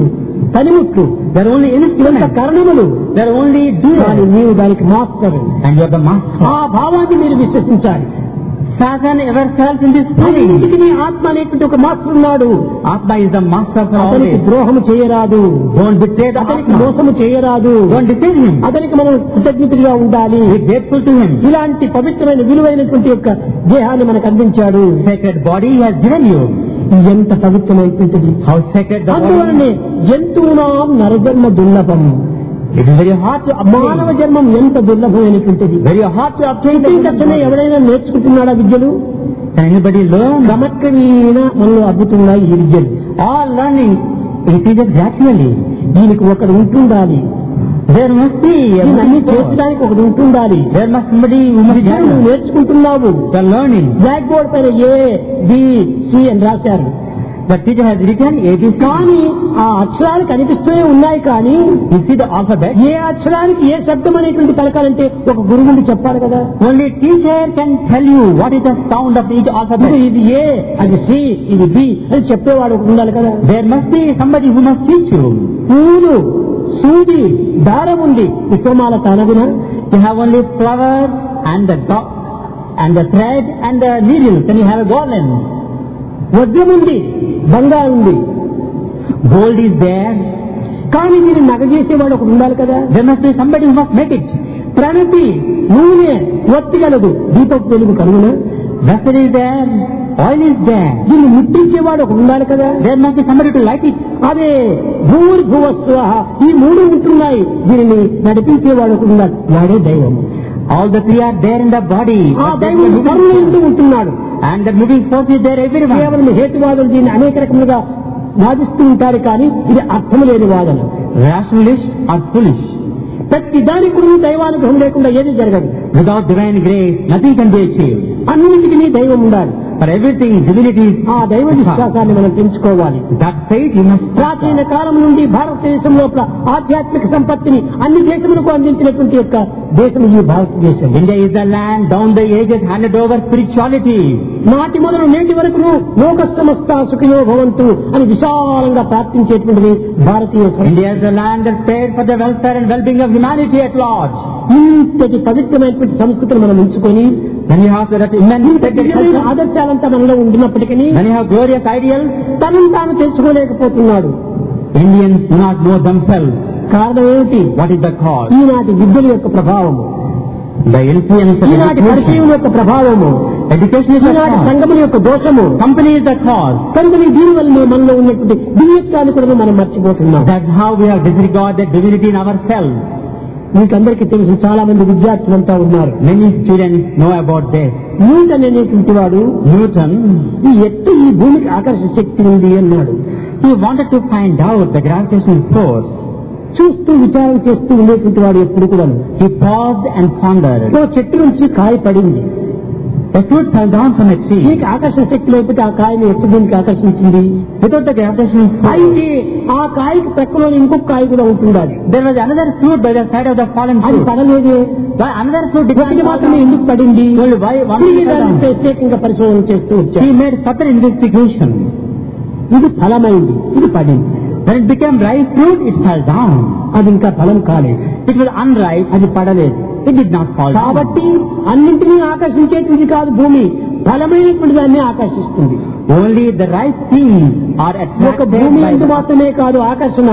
పనిముట్లు, They are only instruments. కరణములు, They are only కానీ doers. నీవు దానికి master. And you are the master. ఆ భావాన్ని మీరు విశ్వసించాలి. Satan yourself in this feeling. అన్నిటికీ నీ ఆత్మ అనేటువంటి ఒక మాస్టర్ ఉన్నాడు. Atma is the master for all అతనికి this. ద్రోహము చేయరాదు, Don't betray the అతనికి Atma. మోసము చేయరాదు, Don't deceive him. అతనికి మనం కృతజ్ఞతగా ఉండాలి. Be grateful to him. ఇలాంటి పవిత్రమైన విలువైనటువంటి యొక్క దేహాన్ని మనకు అందించాడు. Sacred body he has given you. ఎంత పవిత్రమైనటువంటిది. How sacred the అందువలనే body. జంతువునాం నరజన్మ దుర్లభం. It is very hard to మానవ obtain. జన్మం ఎంత దుర్లభమైనటువంటిది. Very hard to obtain. the ప్రతి human దశనే body. ఎవరైనా నేర్చుకుంటున్నాడా విద్యలు? Can anybody learn? క్రమక్రమేణ మనలో అద్భుతున్నాయి ఈ విద్యలు. All learning it is gradually. దీనికి ఒకడు ఉంటుండాలి, There must be a దీన్ని mentor. చేర్చడానికి ఒకడు ఉంటుండాలి. There must somebody who must విద్యను నువ్వు guide. నేర్చుకుంటున్నావు. You are learning. Black board పైన ఏ బి సి అని రాశారు, The teacher has written A B C. కానీ ఆ అక్షరాలు కనిపిస్తూనే ఉన్నాయి. కానీ You see the alphabet. ఏ అక్షరానికి ఏ శబ్దం అనేటువంటి పలకాలంటే ఒక గురువుండి చెప్పాలి కదా. Only teacher can tell you what is the sound of each ఇది alphabet. ఇది ఏ, అది సి, ఇది బి అని చెప్పేవాడు ఒకడు ఉండాలి కదా. There must be somebody who must teach you. పూలు, సూది, దారం ఉంది, పుష్పమాల తనగున. You have only flowers and the dot and the thread and the needles. Then you have a garland. వజ్రం ఉంది, బంగారం ఉంది, Gold is there. కానీ దీన్ని నగజేసేవాడు ఒకడు ఉండాలి కదా. There must be somebody who must make it. ప్రణతి, నూనె, ఒత్తి గలదు, దీపపు వెలుగు కలుగున. Vessel is there. Oil is there. దీన్ని ముట్టించేవాడు ఒకడు ఉండాలి కదా. There must be somebody to light it. అదే భూరి భువస్వ, ఈ మూడు ఉంటున్నాయి, దీనిని నడిపించేవాడు ఒకడు ఉండాలి, వాడే దైవం. All the three are there in the body. ఆ But there దైవం is a సర్వులు moving ఇంటూ force. ఉంటున్నాడు. And the moving force is there everywhere. కేవలం హేతువాదులు దీన్ని అనేక రకములుగా వాదిస్తూ ఉంటారు, కానీ ఇది అర్థం లేని వాదన. Rationalists are foolish. ప్రతి దానికి కూడా దైవానుగ్రహం లేకుండా ఏది జరగదు. Without divine grace, nothing can be achieved. అన్నింటికి దైవం ఉండాలి. For everything, divinity is ఆ దైవ విశ్వాసాన్ని మనం తెలుసుకోవాలి. that faith you must ప్రాచీన కాలం నుండి భారతదేశం లోపల ఆధ్యాత్మిక సంపత్తిని అన్ని దేశములకు అందించినటువంటి యొక్క దేశం ఈ భారతదేశం. India is the land down the ages handed over spirituality. నాటి మొదలు నేటి వరకు లోక సమస్త సుఖినో భవంతు అని విశాలంగా ప్రార్థించేటువంటిది భారతీయ సంస్కృతి. India is the land that paid for the welfare and well-being of humanity at large. ఇంతటి పవిత్రమైనటువంటి సంస్కృతిని మనం ఉంచుకొని Then you have that immense sacred దివ్యమైన culture. ఆదర్శాలంతా మనలో ఉండినప్పటికీ Then you have glorious ideals. తనను తాను తెలుసుకోలేకపోతున్నాడు. Indians do not know themselves. కారణం ఏమిటి? What is the cause? ఈనాటి విద్యల యొక్క ప్రభావము, The influence of ఈనాటి పరిచయం education. యొక్క ప్రభావము, Education is the ఈనాటి cause. సంఘముల యొక్క దోషము. Company is the cause. కనుక దీని వల్ల మనలో ఉన్నటువంటి దివ్యత్వాన్ని కూడా మనం మర్చిపోతున్నాం. That's how we have disregarded divinity in ourselves. మీకందరికీ తెలుసు, చాలా మంది విద్యార్థులంతా ఉన్నారు. Many students know about this. Newton అనేటువంటి వాడు Newton, ఈ ఎత్తు ఈ భూమికి ఆకర్షణ శక్తి ఉంది అన్నాడు. he wanted to find out the gravitational force. చూస్తూ విచారం చేస్తూ ఉండేటువంటి వాడు ఎప్పుడు కూడా He paused and pondered. ఓ చెట్టు నుంచి కాయ పడింది. A fruit fell down from a tree. మీకు ఆకర్షణ శక్తి లేకపోతే ఆ కాయని ఎత్తు దీనికి ఆకర్షించింది. Without the gravitational force, అయితే ఆ కాయకి ప్రక్కలో ఇంకొక కాయ కూడా ఉంటుండాలి. there was another fruit by the side of the fallen అది fruit. పడలేదే. Why another fruit did not ఒకటి fall మాత్రమే down? ఎందుకు పడింది? Only why one తిరిగి fell దాన్ని down? ప్రత్యేకంగా పరిశోధన చేస్తూ వచ్చారు. He made further investigation. ఇది ఫలమైంది, ఇది పడింది. When it became ripe fruit, it fell down. అది ఇంకా ఫలం కాలేదు, It was unripe. అది పడలేదు. It did not fall down. కాబట్టి అన్నింటినీ ఆకర్షించేటువంటి కాదు భూమి, ఫలమైనటువంటి దాన్ని ఆకర్షిస్తుంది. Only the ripe things are ఒక attracted భూమి by ఎందు the... మాత్రమే కాదు ఆకర్షణ,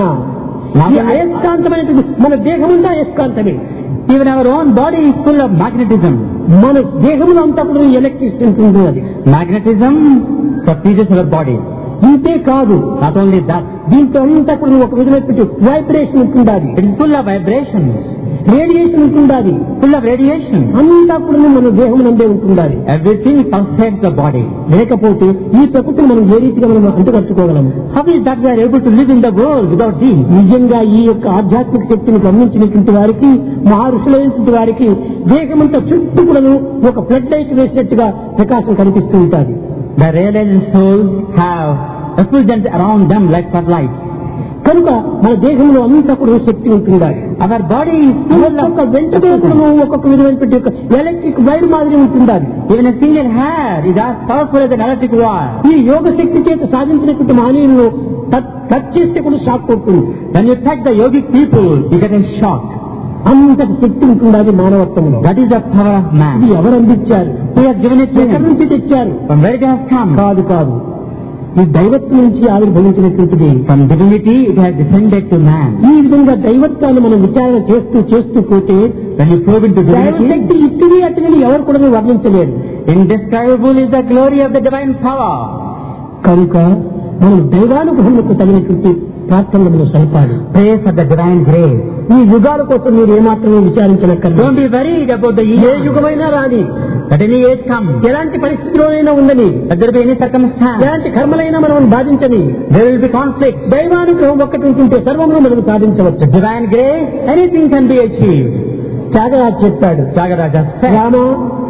ఈ అయస్కాంతమైనటువంటి మన దేహమంతా అయస్కాంతమే. Even our own body is full of magnetism. మన దేహంలో అంతా కూడా ఎలక్ట్రిసిటీ ఉంటుంది. అది Magnetism suffuses our body. ఇంతే కాదు, Not only that, దీంట్లో అంతా కూడా ఒక విధమైనటువంటి వైబ్రేషన్ ఉంటుండాలి, it is full of vibrations, radiation ఉంటుండాలి, full of radiation. అంతా కూడా మన దేహం నందే ఉంటుండాలి. Everything pulsates the body. లేకపోతే ఈ ప్రకృతిని మనం ఏ రీతిగా మనం అంటుకట్టుకోగలము? How is that we are able to live in the world without these? నిజంగా ఈ యొక్క ఆధ్యాత్మిక శక్తిని గమనించినటువంటి వారికి, మహర్షులైనటువంటి వారికి దేహమంతా చుట్టూ కూడా ఒక ఫ్లడ్ లైట్ వేసినట్టుగా ప్రకాశం కనిపిస్తూ ఉంటుంది. The realized souls have effulgence around them like floodlights. కనుక మన దేహంలో అంతా కూడా శక్తి ఉంటుందా. Our body is full of ఒక్కొక్క వెంటనే ఒక్కొక్క విధమైనటువంటి యొక్క ఎలక్ట్రిక్ వైర్ మాదిరి ఉంటుందా. even a single hair is as powerful as an electric wire. ఈ యోగ శక్తి చేత సాధించినటువంటి మహనీయులను టచ్ చేస్తే కూడా షాక్ కొడుతుంది. When you touch the yogic people, you get a shock. అంతటి శక్తి ఉంటుందా మానవత్వంలో. That is the power of man. ఇది ఎవరు అందించారు? We have given it to ఎక్కడి him. నుంచి తెచ్చారు? From where it has come? కాదు కాదు, ఈ దైవత్వం నుంచి ఆవిర్భవించినటువంటిది. From divinity it has descended to man. ఈ విధంగా దైవత్వాన్ని మనం విచారణ చేస్తూ చేస్తూ పోతే When you probe into divinity, దైవశక్తి ఇట్టిది అట్టిదని ఎవరు కూడా వర్ణించలేరు. indescribable is the glory of the divine power. కనుక మనం దైవానుగ్రహములకు తగినటువంటి ప్రార్థనలు సల్పాలి. Pray for the divine grace. ఈ యుగాల కోసం మీరు ఏమాత్రమే విచారించనక్కర్లేదు. Don't be worried about the A year. యుగమైనా రాని, At any age come, ఎలాంటి పరిస్థితిలోనైనా ఉండని, let there be any circumstance, ఎలాంటి కర్మలైనా మనం బాధించని, there will be conflict. దైవానుగ్రహం ఒక్కటి ఉంటుంటే సర్వంలో మనం సాధించవచ్చు. The divine grace, anything can be achieved. Tyagaraju చెప్పాడు, Tyagaraja said, రామా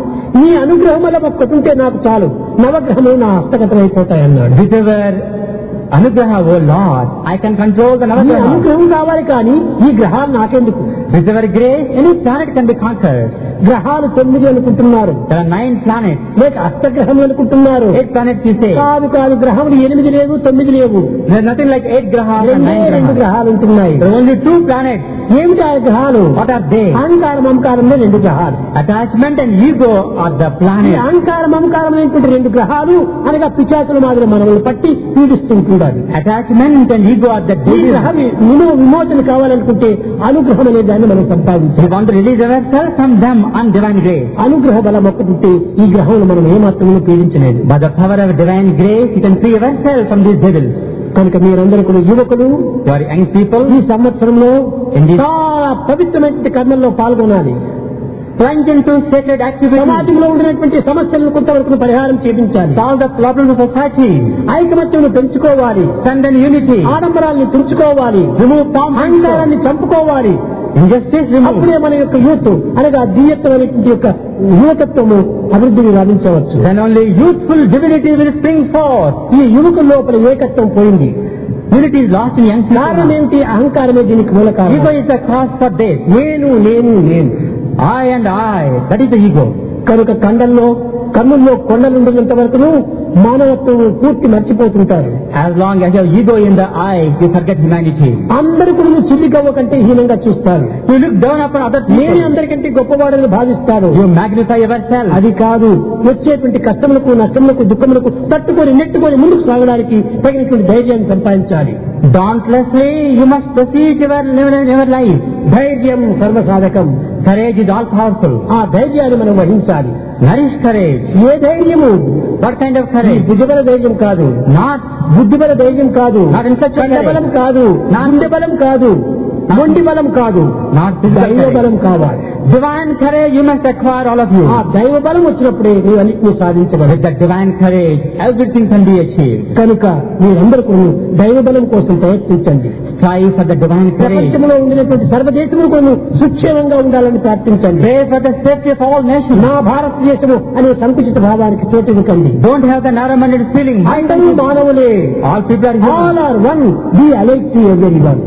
నీ అనుగ్రహం వల్ల ఒక్కటి ఉంటే నాకు చాలు, నవగ్రహములు నా హస్తగతమైపోతాయన్నాడు. with our anugraha, O Lord, I can control the నీ navagraha. అనుగ్రహం కావాలి కానీ ఈ గ్రహాలు నాకెందుకు? With our grace, any planet can be conquered. గ్రహాలు తొమ్మిది అనుకుంటున్నారు, There are nine planets. లేక అష్టగ్రహములు అనుకుంటున్నారు. Eight planets you say. కాదు కాదు, గ్రహములు ఎనిమిది లేవు, తొమ్మిది లేవు, There is nothing like eight grahas and రెండే nine రెండు grahas. గ్రహాలు ఉంటున్నాయి. There are only two planets. ఏమిటి ఆ గ్రహాలు? What are they? అహంకారం మమకారంలో రెండు గ్రహాలు. Attachment and ego are the ఈ planets. అహంకారం మమకారం అనేటువంటి రెండు గ్రహాలు అనగా పిచాచుల మాదిరి మనల్ని పట్టి పీడిస్తుంటున్నారు. Attachment and ego are the ఈ devils. గ్రహ విమో విమోచన కావాలనుకుంటే అనుగ్రహం అనే దాన్ని మనం We సంపాదించాలి. want to release ourselves from them on divine grace. అనుగ్రహ బలం ఒక్కటి ఈ గ్రహంలో మనం ఏమాత్రమే పీడించలేదు. By the power of divine grace, you can free yourself from these devils. కనుక మీరందరూ కూడా యువకులు You are young people. ఈ సంవత్సరంలో In this- చాలా పవిత్రమైన కర్మల్లో పాల్గొనాలి. Plunge into sacred activities. సమాజంలో ఉండినటువంటి సమస్యలను కొంతవరకు పరిహారం చేయించాలి. Solve the problems of society. ఐకమత్యమును పెంచుకోవాలి. Stand in unity. ఆడంబరాల్ని తుంచుకోవాలి. Remove pomp. అహంకారాన్ని చంపుకోవాలి. Injustice అప్పుడే remove. మన యొక్క యూత్ అనగా దివ్యత్వం అనేటువంటి యొక్క యువకత్వము అభివృద్ధిని సాధించవచ్చు. Then only youthful divinity will spring forth. ఈ యువకుల లోపల ఏకత్వం పోయింది. Unity is lost in young people. కారణం ఏమిటి? అహంకారమే దీనికి మూల Ego కారణం. is the cause for this. నేను నేను నేను I and I. That is the ego. కనుక కండల్లో కన్నుల్లో కొండలుండినంత వరకు మానవత్వం పూర్తి మర్చిపోతుంటారు. As long as you have ego in the eye, you forget humanity. అందరి కూడా చిల్లి గవ్వ కంటే హీనంగా చూస్తారు. You look down upon other నేనే people. అందరికంటే గొప్పవాడని భావిస్తారు. You magnify yourself. అది కాదు, వచ్చేటువంటి కష్టములకు నష్టములకు దుఃఖములకు తట్టుకొని నెట్టుకొని ముందుకు సాగడానికి తగినటువంటి ధైర్యాన్ని సంపాదించాలి. Dauntlessly, you must proceed your, your, your life. ధైర్యం సర్వసాధకం. Courage is all powerful. ఆ ధైర్యాన్ని మనం వహించాలి. Nourish courage. ఏ ధైర్యము? What kind of ఈ courage? భుజబల ధైర్యం కాదు, Not, బుద్ధిబల ధైర్యం కాదు, not in such a కండ బలం courage. కాదు, నాంది బలం కాదు, మొండి బలం కాదు, Not physical దైవ courage. బలం కావాలి. Divine courage you must acquire, all of you. ఆ దైవ బలం వచ్చినప్పుడే నీవు అన్నిటినీ సాధించగలవు. With that divine courage, everything can be achieved. కనుక మీరందరూ కూడా దైవ బలం కోసం ప్రయత్నించండి. Strive for the divine courage. ప్రపంచంలో ఉండినటువంటి సర్వదేశములు కూడా సుక్షేమంగా ఉండాలని ప్రార్థించండి. Pray for the safety of all nations. నా భారతదేశము అనే సంకుచిత భావానికి చోటివ్వకండి. Don't have the narrow-minded feeling. అందరూ మానవులే. All people are all human. Are one. Be alike to everyone.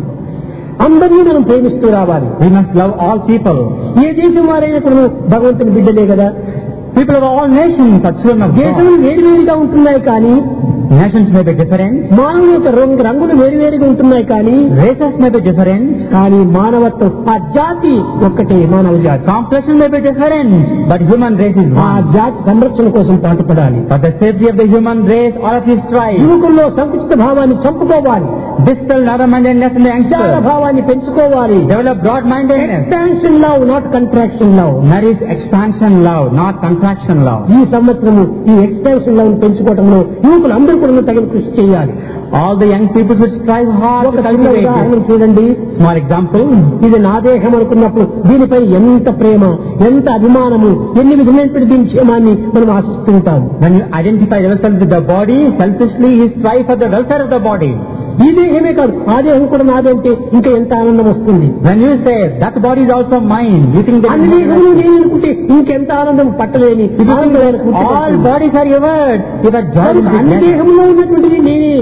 అందరినీ మనం ప్రేమిస్తూ రావాలి. We must love all people. ఏ దేశం వారైనా కూడా భగవంతుని బిడ్డలే కదా. People of all nations are children of God. దేశములు వేరువేరుగా ఉంటున్నాయి కానీ Nations may be different. మానవుల యొక్క రంగు రంగులు వేరువేరుగా ఉంటున్నాయి కానీ Races may be different. కానీ మానవత్వం ఆ జాతి ఒక్కటే మానవ జాతి. Complexion may be different. But human race is ఆ one. జాతి సంరక్షణ కోసం పాటుపడాలి. For the safety of the human race, all of you strive. యువకుల్లో సంకుచిత భావాన్ని చంపుకోవాలి. Dispel narrow-mindedness in the Vishala youngsters. భావాన్ని పెంచుకోవాలి. Develop broad-mindedness. Expansion love, not contraction love. Nourish expansion love, not contraction love. ఈ సంవత్సరము ఈ ఎక్స్పాన్షన్ లవ్ పెంచుకోవడంలో యువకులు అందరూ కూడా తగిన కృషి చేయాలి. All the young people should strive hard ఒక to చిన్న cultivate ఉదాహరణ it. చూడండి. Small example. ఇది నా దేహం అనుకున్నప్పుడు దీనిపై ఎంత ప్రేమ, ఎంత అభిమానము, ఎన్ని విధమైనటువంటి దీని క్షేమాన్ని మనం ఆశిస్తుంటాం. When you identify yourself with the body, selfishly you strive for the welfare of the body. ఈ దేహమే కాదు, ఆ దేహం కూడా నాదంటే ఇంకా ఎంత ఆనందం వస్తుంది. When you say that body is also mine, you think that అన్ని దేహములు నేను అనుకుంటే ఇంకెంత ఆనందం పట్టలేని ఆనందం all bodies are yours. You are joy కనుక will be అన్ని blessed. దేహంలో ఉన్నటువంటిది నేనే,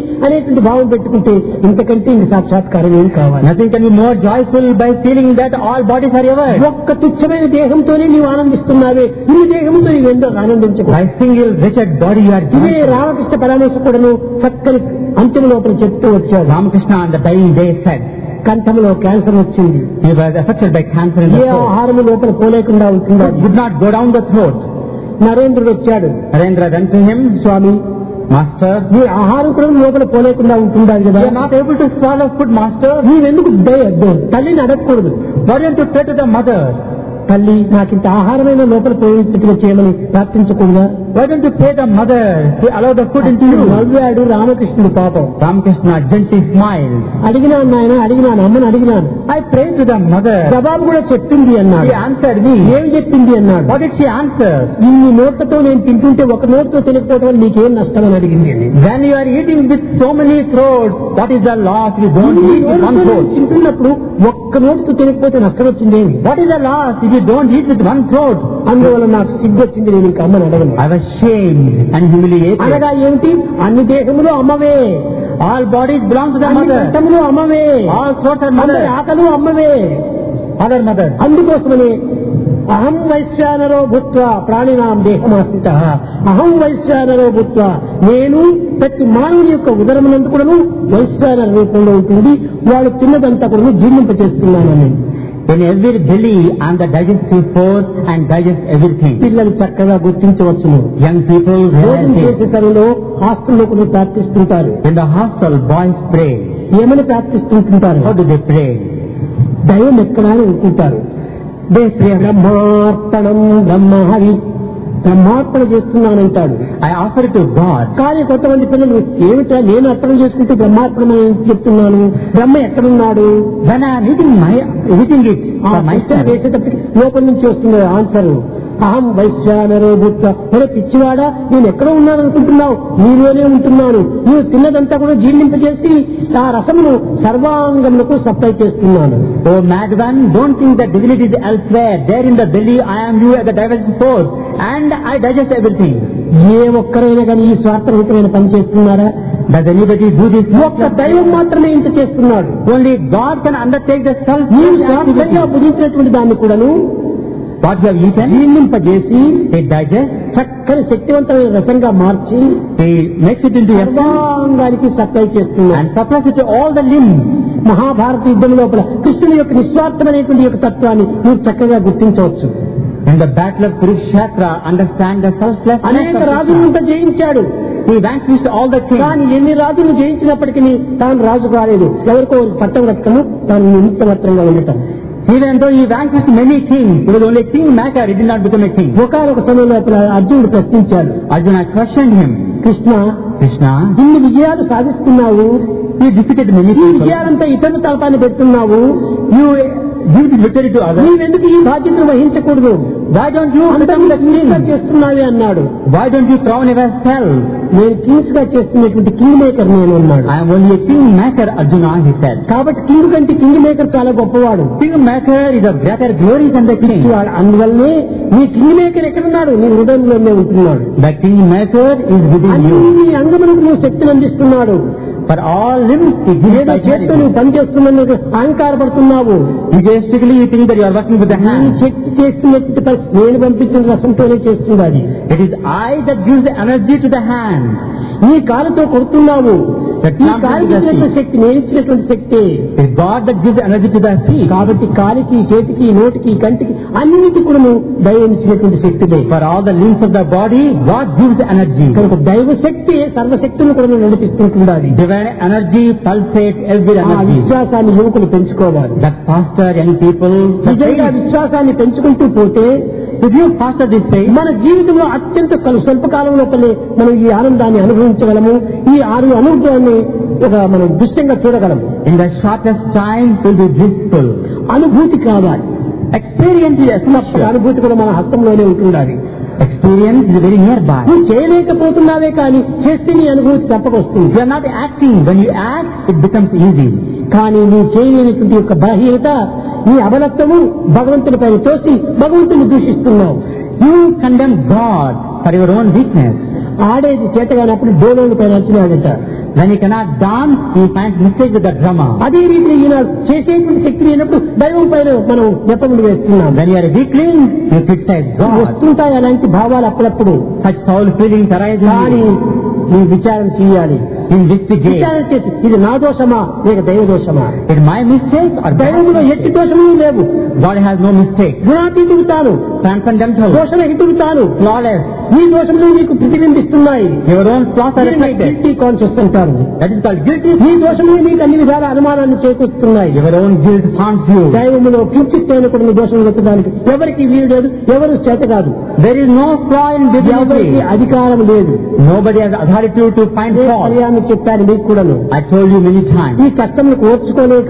అనేటువంటి భావం పెట్టుకుంటే ఇంతకంటే ఇంక సాక్షాత్కారం ఏం కావాలి? Nothing can be more joyful by feeling that all bodies are yours. ఒక్క తుచ్చమైన దేహంతోనే నీవు ఆనందిస్తున్నావే, ఈ దేహంతో నీవెందో ఆనందించకు. By single wretched body you are ఇదే joyful. రామకృష్ణ పరమేశ్వరుడును చక్కని అంత్యం లోపల చెప్తూ వచ్చాడు. Ramakrishna on the dying day said, కంఠంలో క్యాన్సర్ వచ్చింది, he was affected by cancer in a the throat. ఆహారము లోపల పోలేకుండా ఉంటుందా? It would not go down the throat. నరేంద్రుడు వచ్చాడు, Narendra went to him, Swamy Master, నీ ఆహారం కూడా లోపల పోలేకుండా ఉంటుందా కదా, you are not able to swallow food, Master. నీవెందుకు దయ- ద- తల్లిని అడగకూడదు. Why don't you pray to the mother? తల్లి నాకింత ఆహారమైన లోపల పోయేట్టుగా చేయమని ప్రార్థించకూడదా? Why don't you pray the mother to allow the food into you? నవ్వాడు రామకృష్ణుడు పాపం. Ramakrishna gently smiled. అడిగినాను నాయన, అడిగినాను అమ్మని అడిగినాను, I prayed to the mother. జవాబు కూడా చెప్పింది అన్నాడు. She answered me. ఏమి చెప్పింది అన్నాడు. What did she answer? ఇన్ని నోట్లతో నేను తింటుంటే ఒక నోట్తో తినకపోవడం వల్ల నీకేం నష్టం అని అడిగింది అని. When you are eating with so many throats, what is the loss if you don't ఇన్ని eat with one నోట్లతో throat? తింటున్నప్పుడు ఒక్క నోటుతో తినకపోతే నష్టం వచ్చిందేమి? What is the loss if you don't eat with one throat? అందువల్ల నాకు సిగ్గు వచ్చింది, నేను ఇంకా అమ్మని అడగను. I was shamed and humiliated. అనగా ఏమిటి? అన్ని దేహములు అమ్మవే, All bodies belong to the అన్ని mother. కంఠములు అమ్మవే, All throats are అందరి mother. ఆకలు అమ్మవే. Other mothers. అందుకోసమని అహం వైశ్వానరో భూత్వా ప్రాణినాం దేహమాశ్రిత, అహం వైశ్వానరో భూత్వా, నేను ప్రతి మానవుని యొక్క ఉదరమునందు కూడాను వైశ్వానర రూపంలో ఉంటుంది, వాడు తిన్నదంతా కూడా జీర్ణింపచేస్తున్నానని. In every belly I am the digestive force and digest everything. పిల్లలు చక్కగా గుర్తించవచ్చును. Young people భోజనం realize చేసే this. సమయంలో హాస్టల్లో కూడా ప్రార్థిస్తుంటారు. In the hostel, boys pray. ఏమని ప్రార్థిస్తుంటుంటారు? How do they pray? దైవం ఎక్కడా అని అనుకుంటారు. They pray, బ్రహ్మార్పణం బ్రహ్మహరి, బ్రహ్మార్పణ చేస్తున్నానంటాడు. I offer it to God. కానీ కొంతమంది పిల్లలు ఏమిటా నేను అర్పణ చేసుకుంటూ బ్రహ్మార్పణమని చెప్తున్నాను, బ్రహ్మ ఎక్కడున్నాడు? When I am eating my eating it ఆ for క్వశ్చన్ myself, వేసేటప్పటికి లోపల నుంచి వస్తుంది ఆన్సర్, అహం వైశ్వానరో భూత్వా. ఒరే పిచ్చివాడా, నేను ఎక్కడో ఉన్నాను అనుకుంటున్నావు, నీలోనే ఉంటున్నాను. నువ్వు తిన్నదంతా కూడా జీర్ణింపజేసి ఆ రసమును సర్వాంగములకు సప్లై చేస్తున్నాను. oh mad one, don't think that divinity is elsewhere. There in the belly I am you as the digestive force and I digest everything. ఏ ఒక్కరైనా కానీ ఈ స్వార్థరహితమైన పని చేస్తున్నారా? Does anybody do this? ఒక్క దైవం మాత్రమే ఇంత చేస్తున్నాడు. Only God can undertake the self ఈ activity. స్వార్థంగా భుజించినటువంటి దాన్ని కూడాను What you have eaten, జీర్ణింపజేసి it digests, చక్కని శక్తివంతమైన రసంగా మార్చి it makes it into essence సర్వాంగానికి సప్లై చేస్తున్నాడు. and supplies it to all the limbs. Mahabharata యుద్ధం లోపల కృష్ణుని యొక్క నిస్వార్థమైనటువంటి యొక్క తత్వాన్ని మీరు చక్కగా గుర్తించవచ్చు. In the battle of Kurukshetra, understand the selflessness అనేక of రాజులంతా Krishna. జయించాడు, He vanquished all the kings. కానీ ఎన్ని రాజులు జయించినప్పటికీ తాను రాజు కాలేదు. ఎవరికో పట్టం రక్కను తాను నిమిత్తమాత్రంగా ఉండటం. Even though he vanquished many kings, he was only a kingmaker, he did not become a king. ఒకనొక సమయంలో అతను అర్జునుడు ప్రశ్నించాడు, Arjuna questioned him, Krishna Krishna, ఇన్ని విజయాలు సాధిస్తున్నావు, you defeated many ఈ people. విజయాలంతా ఇతరుల తలపాన్ని పెడుతున్నావు, You give this victory to others. నీవెందుకు ఈ బాధ్యతను వహించకూడదు? Why don't you అంతా become the కింగ్ గా king? చేస్తున్నావే అన్నాడు. Why don't you crown yourself? నేను కింగ్స్ గా చేస్తున్నటువంటి కింగ్ మేకర్ నేను అన్నాడు. I am only a kingmaker, Arjuna, he said. కాబట్టి కింగ్ కంటే కింగ్ మేకర్ చాలా గొప్పవాడు. Kingmaker is of greater glory than the king. వాడు అందువల్లనే నీ కింగ్ మేకర్ ఎక్కడున్నాడు? నీ హృదయంలోనే ఉంటున్నాడు. The kingmaker is within you. అన్ని అంగములకు నువ్వు శక్తిని అందిస్తున్నాడు. For all limbs, he gives ఏదో చేతితో vitality. నువ్వు పనిచేస్తున్నందుకు అహంకారపడుతున్నావు. Egoistically, you think that you are working with the నీ hand. శక్తి చేస్తున్నట్టు పని నేను పంపించిన రసంతోనే చేస్తుంది అది. It is I that gives the energy to the hand. నీ కాలుతో కొడుతున్నావు, The నీ trumpet కాలికి is the ఇచ్చినటువంటి feet. శక్తి నేను ఇచ్చినటువంటి శక్తి. It is God that gives the energy to the feet. కాబట్టి కాలికి, చేతికి, నోటికి, కంటికి అన్నిటి కూడా నువ్వు దైవం ఇచ్చినటువంటి శక్తిదే. For all the limbs of the body, God gives the energy. కనుక దైవ శక్తి సర్వశక్తులను కూడా నడిపిస్తుంటున్నది. Divine energy pulsates every ఆ energy. విశ్వాసాన్ని యువకులు పెంచుకోవాలి. That foster young people, the నిజంగా faith. విశ్వాసాన్ని పెంచుకుంటూ పోతే If you foster this faith, మన జీవితంలో అత్యంత కలు స్వల్ప కాలంలో మనం ఈ ఆనందాన్ని అనుభవించగలము. ఈ ఆరు అనుభవాన్ని ఒక మనం దృశ్యంగా చూడగలము. in the shortest time, will be blissful. అనుభూతి కావాలి. Experience is essential. అనుభూతి కూడా మన హస్తంలోనే ఉంటుండాలి. Experience is very nearby. నువ్వు చేయలేకపోతున్నావే కానీ చేస్తే నీ అనుభూతి తప్పకొస్తుంది. You are not acting. When you act, it becomes easy. కానీ నువ్వు చేయలేనటువంటి యొక్క బలహీనత, నీ అబలత్వము భగవంతుని పైన తోసి భగవంతుని దూషిస్తున్నావు. You condemn God for your own weakness. ఆడేది చేతగానప్పుడు డోలోని పైన వచ్చినాడట. When he cannot dance, he finds mistake with the drummer. అదే రీతిలో ఈనాడు చేసేటువంటి శక్తి లేనప్పుడు దైవం పైన మనం నెపములు వేస్తున్నాం. When you are weakling, you criticize God. వస్తుంటాయి అలాంటి భావాలు అప్పుడప్పుడు. Such foul feelings arise in కానీ you. నీ విచారం చేయాలి. Investigate. విచారణ చేసి ఇది నా దోషమా లేక దైవ దోషమా? Is my mistake or దైవంలో God's ఎట్టి mistake? దోషములు లేవు. God has no mistake. గుణాతీతుడు తాను, Transcendental. దోషరహితుడు తాను. Flawless. నీ దోషములు నీకు ప్రతిబింబిస్తున్నాయి. Your own flaws are reflected. Guilty conscious అంటారు. That is called guilty. నీ దోషములు నీకు అన్ని విధాల అనుమానాన్ని చేకూరుస్తున్నాయి. Your own guilt haunts you. దైవములో కించిత్ అయిన కూడా నీ దోషం వెతకడానికి ఎవరికి వీలు లేదు, ఎవరు చేత కాదు. There is no flaw in ఎవరికి divinity. అధికారం లేదు. Nobody has authority to find fault. పర్యాన్ని చెప్పాను మీకు కూడాను. I told you many times. ఈ కష్టములకు ఓర్చుకోలేక,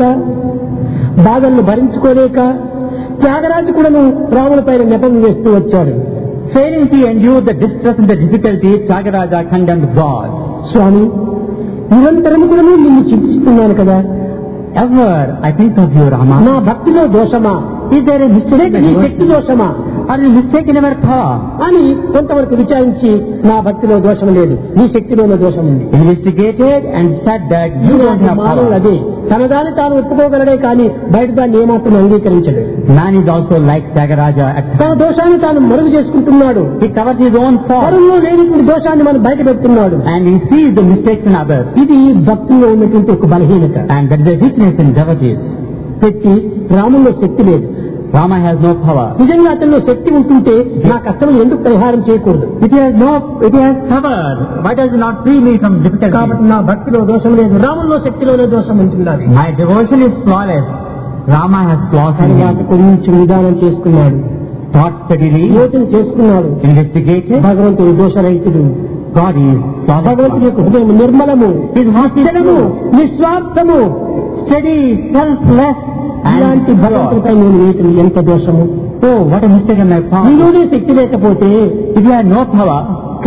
బాధలను భరించుకోలేక త్యాగరాజు కూడాను రాముల పైన నెపం వేస్తూ వచ్చాడు. Failing to endure the distress and the difficulty, Tyagaraja condemned God. స్వామి, నిరంతరం కూడాను నిన్ను చింతిస్తున్నాను కదా, Ever I think of you, Rama. నా భక్తిలో దోషమా, Is there a mistake in నీ your Shakti దోషమా Are you mistaken in our power? అని కొంతవరకు విచారించి నా భక్తిలో దోషం లేదు, నీ శక్తిలోనే దోషం ఉంది. Investigated and said that you don't have మానవుడు power. అదే తన దాన్ని తాను ఒప్పుకోగలడే కానీ బయట దాన్ని ఏమాత్రం అంగీకరించడు. Man is also like Tyagaraja. At తన దోషాన్ని తాను మరుగు చేసుకుంటున్నాడు. He covers his own fault పరుల్లో లేనిటువంటి దోషాన్ని మనం బయట పెడుతున్నాడు. and he sees the mistakes in others. ఇది భక్తిలో ఉన్నటువంటి ఒక బలహీనత. And that is a weakness in devotees. పెట్టి రాముల్లో శక్తి లేదు. Rama has no power. నిజంగా అతనిలో శక్తి ఉంటుంటే నా కష్టం ఎందుకు పరిహారం చేయకూడదు? It has no, it has covered. Why does it not free me from difficulty? కాబట్టి నా భక్తిలో దోషం లేదు, రాముల్లో శక్తిలోనే దోషం ఉంటున్నది. My devotion is flawless. Rama has flaws in తర్వాత me. కొంచెం నిదానం చేసుకున్నాడు, Thought steadily, యోచన చేసుకున్నాడు. investigated. భగవంతుడు దోషరహితుడు. God is flawless. భగవంతుడి యొక్క హృదయం నిర్మలము, His heart is నిశ్చలము, pure, నిస్వార్థము. steady, selfless, ఇలాంటి and pure. భగవంతుడిపై నేను వేయటం ఎంత దోషము. Oh, what a mistake in my part. నీలోనే శక్తి లేకపోతే If you had no power,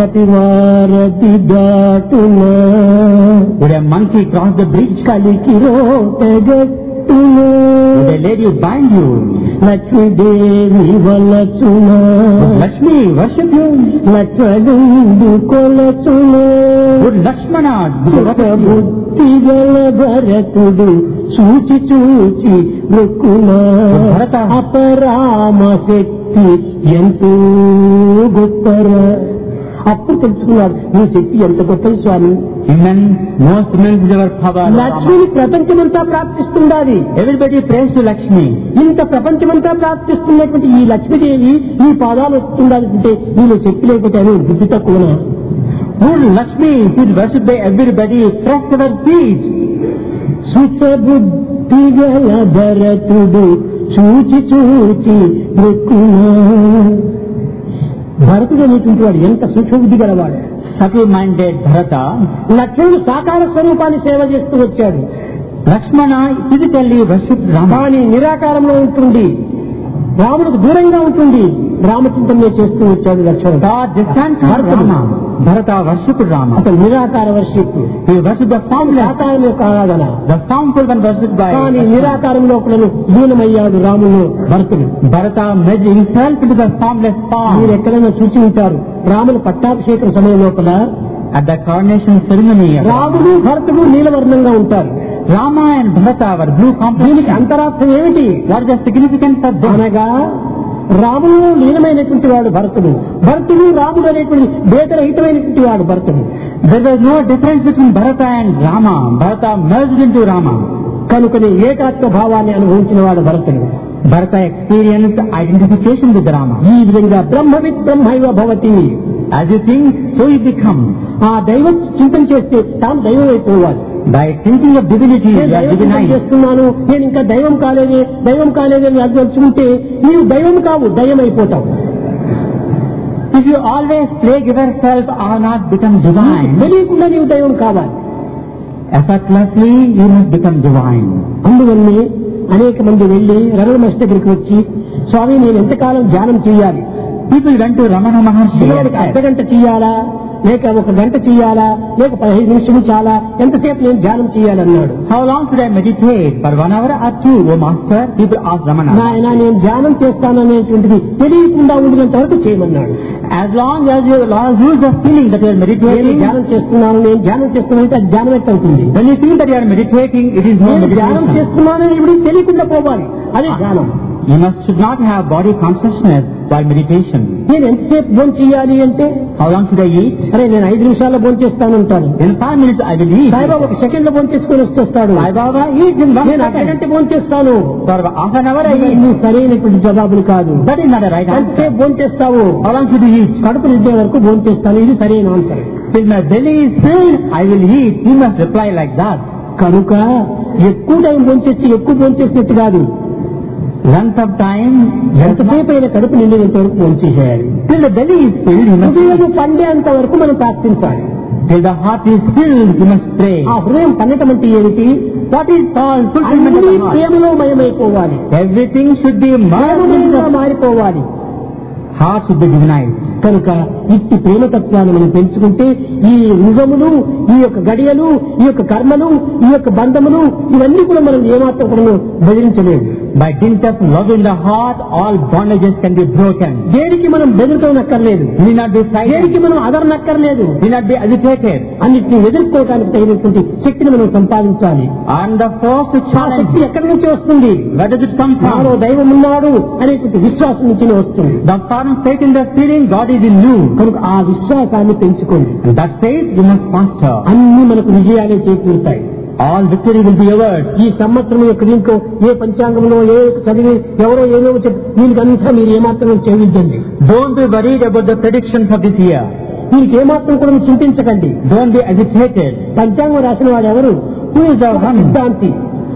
కతివారతి దాటునా would a monkey cross the bridge? కలికి రోటగట్టునా Would a lady bind you? Lakshmidevi వలచునా Would Lakshmi worship you? లక్ష్మణుడు కొలచునా Would Lakshmana do what you? బుద్ధి గల భరతుడు చూచి చూచి మొక్కునా భరత. అపరామ శక్తి ఎంతో గొప్పరా. అప్పుడు తెలుసుకున్నాడు నీ శక్తి ఎంత గొప్పది స్వామి. Immense, most immense is our power. లక్ష్మిని ప్రపంచమంతా ప్రార్థిస్తుండాలి. Everybody prays to Lakshmi. ఇంత ప్రపంచమంతా ప్రార్థిస్తున్నటువంటి ఈ లక్ష్మీదేవి ఈ పాదాలు వస్తుండాలంటే నీలో శక్తి లేకపోతే అని బుద్ధి తక్కువనా? Would Lakshmi, who is worshipped by everybody, press our feet? సుఖబుద్ధి గల భరతుడు చూచి చూచి మొక్కునా. భరతుడు అనేటువంటి వాడు ఎంత సూక్ష్మబుద్ధి గలవాడు. Subtle-minded Bharata. లక్ష్మణుడు సాకార స్వరూపాన్ని సేవ చేస్తూ వచ్చాడు. Lakshmana physically worshipped Rama. కానీ నిరాకారంలో ఉంటుంది, రాముడికి దూరంగా ఉంటుంది, రామచింతనే చేస్తూ వచ్చాడు లక్ష్మణుడు. God distant from భరతుడు. Rama. Bharata worshipped Rama. అతను నిరాకార worship, He worshipped the formless. సాకారం యొక్క ఆరాధన. The formful one worshipped by కానీ Lakshmana. నిరాకారంలో కూడా లీనమయ్యాడు రాముడు భరతుడు. Bharata merged himself into the formless మీరు form. ఎక్కడైనా చూసి ఉంటారు, రాముడు పట్టాభిషేకం సమయం లోపల At the coronation ceremony, రాముడు భరతుడు నీలవర్ణంగా ఉంటారు. Rama and Bharata were blue దీనికి complexion. అంతరార్థం ఏమిటి? What is the significance of this? అనగా రాముడు లీనమైనటువంటి వాడు భరతుడు, భరతుడు రాముడు అనేటువంటి భేదరహితమైనటువంటి వాడు భరతుడు. There was no difference between Bharata and Rama. Bharata merged into Rama. కనుకనే ఏకాత్మ భావాన్ని అనుభవించిన వాడు భరతుడు. Bharata experienced identification with Rama. ఈ విధంగా బ్రహ్మవిత్ బ్రహ్మైవ భవతి. As you think, so you become. ఆ దైవం చింతన చేస్తే తాను దైవం అయిపోవాలి. By thinking of divinity, you నేను are దైవం చింతన divinized. చేస్తున్నాను, నేను ఇంకా దైవం కాలేదే దైవం కాలేదే అని అర్థించుకుంటే నీవు దైవం కావు, దయ్యం అయిపోతావు. If you always plague yourself or not become divine, తెలియకుండా నీవు దైవం కావాలి. effortlessly you must become divine. అందువల్లే అనేక మంది వెళ్లి రమణ మహర్షి దగ్గరికి వచ్చి, స్వామి నేను ఎంతకాలం ధ్యానం చేయాలి, People went to Ramana Maharshi and రోజుకి said, అర్ధ గంట చేయాలా లేక ఒక గంట చేయాలా లేక పదిహేను నిమిషం చాలా ఎంతసేపు నేను ధ్యానం చేయాలన్నాడు. How long should I meditate? For one hour or two, O master? People ask Ramana. నాయన నేను ధ్యానం చేస్తాననేటువంటిది తెలియకుండా ఉండినంత వరకు చేయమన్నాడు. As long as you lose the feeling that you are నేను meditating, ధ్యానం చేస్తున్నాను నేను ధ్యానం చేస్తున్నానంటే అది ధ్యానం ఎట్ట అవుతుంది? when you think that you are meditating, it is no నేను ధ్యానం meditation. చేస్తున్నానని ఇప్పుడు తెలియకుండా పోవాలి, అదే ధ్యానం. You must should not have body consciousness while meditation. నేను ఎంతసేపు భోజనం చేయాలి అంటే, How long should I eat? అరే నేను ఐదు నిమిషాల్లో భోజనం చేస్తాను ఉంటాను. In five minutes I will eat. Saibaba ఒక సెకండ్ లో భోజనం చేసుకొని వచ్చేస్తాడు. Sai Baba eats in one నేను second. అర్ధగంట భోజనం చేస్తాను. For half an hour I eat. ఇవన్నీ సరైనటువంటి జవాబులు కాదు. That is not a right answer. ఎంతసేపు భోజనం చేస్తావు? How long should you eat? కడుపు నిండే వరకు భోజనం చేస్తాను, ఇది సరైన answer. Till my belly is filled, I will eat. You must reply like that. కనుక ఎక్కువ టైం భోజనం చేస్తే ఎక్కువ భోజనం చేసినట్టు కాదు. Length of time, ఎంతసేపు అయినా కడుపు నిండినంత వరకు భోజనం చేసేయాలి. till the belly is filled, you must eat. హృదయం పండేంత వరకు మనం ప్రార్థించాలి. Till the heart is filled, you must pray. ఆ హృదయం పండటం అంటే ఏమిటి? What is called fulfillment of అన్ని the heart? ప్రేమలో మయమైపోవాలి, Everything should be merged. ప్రేమమయంగా మారిపోవాలి. Heart should be divinized. కనుక ఇట్టి ప్రేమతత్వాన్ని మనం పెంచుకుంటే ఈ యుగములు, ఈ యొక్క గడియలు, ఈ యొక్క కర్మలు, ఈ యొక్క బంధములు ఇవన్నీ కూడా మనం ఏమాత్రం కూడా బెదిరించలేము. By dint of love in the heart, all bondages can be broken. దేనికి మనం బెదిరికనక్కర్లేదు, You need not be frightened. దేనికి మనం అదరనక్కర్లేదు. You need not be agitated. అన్నిటిని ఎదుర్కోవడానికి తగినటువంటి శక్తిని మనం సంపాదించాలి. And the first ఆ challenge, శక్తి ఎక్కడి నుంచి వస్తుంది? where does it come నాలో from? దైవం ఉన్నాడు అనేటువంటి విశ్వాసం నుంచి వస్తుంది. The firm faith in the feeling God is in you. కనుక ఆ విశ్వాసాన్ని పెంచుకోండి. And that faith you must foster. అన్ని మనకు విజయాలే చేకూరుతాయి. All victory will be yours. ఈ సంవత్సరం యొక్క దీంట్లో ఏ పంచాంగంలో ఏ చదివి ఎవరో ఏమో చెప్పి దీనికంతా మీరు ఏమాత్రం చేయించండి. Don't be worried about the predictions of this year. దీనికి ఏమాత్రం కూడా మీరు చింతించకండి. Don't be agitated. పంచాంగం రాసిన వాడు ఎవరు? Who is the ఒక one? సిద్ధాంతి.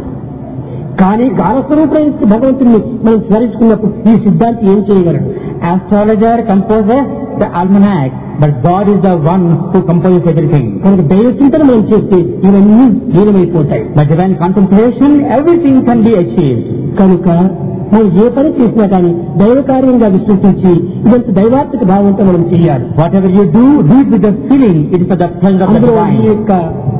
కానీ కాలస్వరూపుడైన భగవంతుని మనం స్మరించుకున్నప్పుడు ఈ సిద్ధాంతి ఏం చేయగలడు? Astrologer composes the almanac, but God is the one who composes everything. కనుక దైవ చింతన మనం చేస్తే ఇవన్నీ లీనమైపోతాయి. By divine contemplation, everything can be achieved. కనుక మనం ఏ పని చేసినా కానీ దైవ కార్యంగా విశ్వసించి ఇదంతా దైవాత్మిక భావంతో మనం చేయాలి. Whatever you do, do it with the feeling it is for the pleasure of the అందులో ఈ divine. యొక్క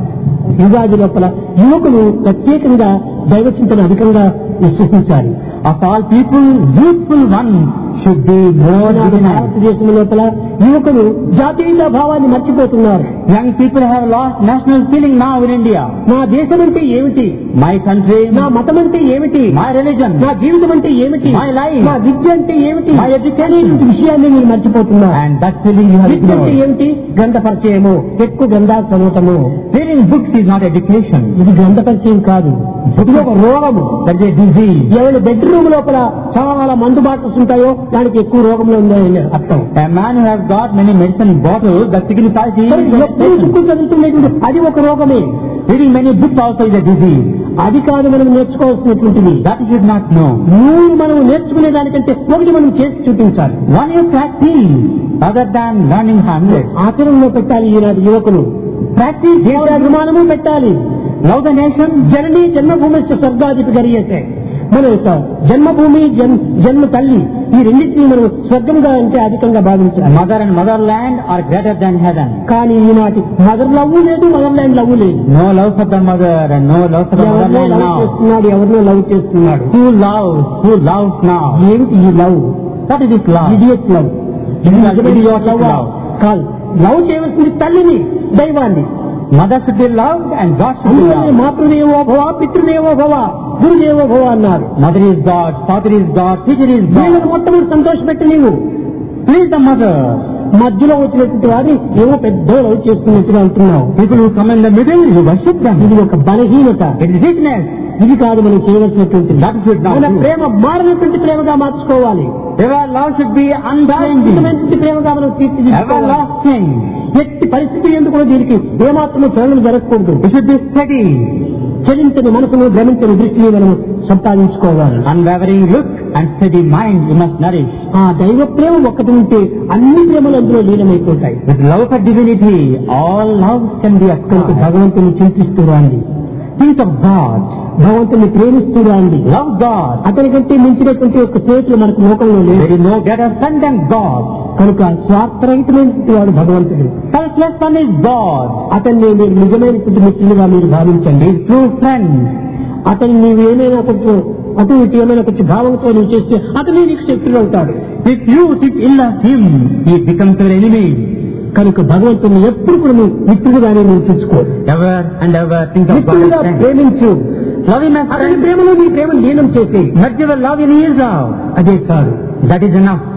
యుగాది లోపల యువకులు ప్రత్యేకంగా దైవ చింతన అధికంగా విశ్వసించాలి. Of all people, youthful ones should be more Eenadu divinized. భారతదేశం లోపల యువకులు జాతీయ భావాన్ని మర్చిపోతున్నారు. Young people have lost national feeling now in India. నా దేశం అంటే ఏమిటి? My country, నా మతం అంటే ఏమిటి? my religion, నా జీవితం అంటే ఏమిటి? My life. నా విద్య అంటే ఏమిటి? My education. అనేటువంటి విషయాన్ని మీరు మర్చిపోతున్నారు. and that feeling you have విద్య అంటే ignored. ఏమిటి? గ్రంథ పరిచయము, ఎక్కువ గ్రంథాలు చదవటము. Reading books is not education. ఇది గ్రంథ పరిచయం కాదు, ఇది ఒక రోగము. That is a disease. ఎవరి బెడ్రూమ్ లోపల చాలా మందు బాటల్స్ ఉంటాయో దానికి ఎక్కువ రోగంలో ఉందని అర్థం. A man who has got many medicine bottles, that signifies he is a ఎప్పుడు patient. బుక్కులు చదువుతున్నటువంటి అది ఒక రోగమే. Reading many books also is a disease. అది కాదు మనం నేర్చుకోవాల్సినటువంటిది. That you should not know. నూరు మనం నేర్చుకునే దానికంటే ఒకటి మనం చేసి చూపించాలి. One you practice other than learning hundred. ఆచరణలో పెట్టాలి. ఈనాటి యువకులు Practice దేశాభిమానము పెట్టాలి. love the nation. జననీ జన్మభూమి స్వర్గాధిపతి గరియేసే. మన యొక్క జన్మభూమి జన్ జన్మ తల్లి ఈ రెండింటినీ మనం స్వర్గంగా అంటే అధికంగా భావించాలి. Mother and motherland are greater than heaven. కానీ ఈనాటి మదర్ లవ్ లేదు, మదర్ ల్యాండ్ లవ్ లేదు. No love for the mother and no love for the ఎవరినో motherland లవ్ now. చేస్తున్నాడు, ఎవరినో లవ్ చేస్తున్నాడు. Who loves? Who loves now? ఏమిటి ఈ love? What is this love? Idiot love. It is an idiotic love. కాదు, love చేయవలసింది తల్లిని, దైవాన్ని. Mother should be loved and God should be అందువల్ల loved. మాతృదేవో భవ, పితృదేవో భవ, గురుదేవో భవ అన్నారు. Mother is God, father is God, teacher is వీళ్ళని God. మొట్టమొదటి సంతోషపెట్టి నీవు Please the mother. మధ్యలో వచ్చినటువంటి వారిని ఏమో పెద్ద లవ్ చేస్తున్నట్టుగా అంటున్నావు. People who come in the middle, you worship them. ఇది ఒక బలహీనత. It is weakness. ఇది కాదు మనం చేయవలసినటువంటి. That should not మన do. ప్రేమ మారినటువంటి ప్రేమగా మార్చుకోవాలి. Our love should be unchanging, శాశ్వతమైనటువంటి ప్రేమగా మనం తీర్చిదిద్దుకోవాలి. everlasting. ఎట్టి పరిస్థితి ఎందుకు కూడా దీనికి ఏమాత్రం చలనం జరగకూడదు. It should be steady. చలించని మనసును, భ్రమించని దృష్టిని మనం సంపాదించుకోవాలి. Unwavering look and steady mind you must nourish. ఆ దైవ ప్రేమ ఒక్కటి ఉంటే అన్ని ప్రేమలు అందులో లీనమైపోతాయి. With love for divinity, all loves can be కనుక acquired. భగవంతుని చింతిస్తూ రాండి, Think of God. భగవంతుని ప్రేమిస్తూ రాండి. Love God. అతని కంటే మించినటువంటి ఒక స్నేహితులు మనకు లోకంలో లేదు. There is no greater friend than God. కనుక స్వార్థరహితమైనటువంటి వాడు భగవంతుడు. Selfless one is God. అతన్ని మీరు నిజమైనటువంటి మిత్రులుగా మీరు భావించండి. His true friend. అతను నీవు ఏమైనా కొంచెం అటు ఇటు ఏమైనా కొంచెం భావంతో నువ్వు చేస్తే అతనే నీకు శత్రుడు అవుతాడు. If you think ill of him, he becomes your enemy. కనుక భగవంతుని ఎప్పుడు కూడా నువ్వు మిత్రుడుగానే నువ్వు చూసుకో. Ever and ever think of God as మిత్రుడుగా friend. ప్రేమించు. Love him as అతని friend. ప్రేమలో నీ ప్రేమను లీనం చేసి Merge your love in his love. అదే చాలు. That is enough.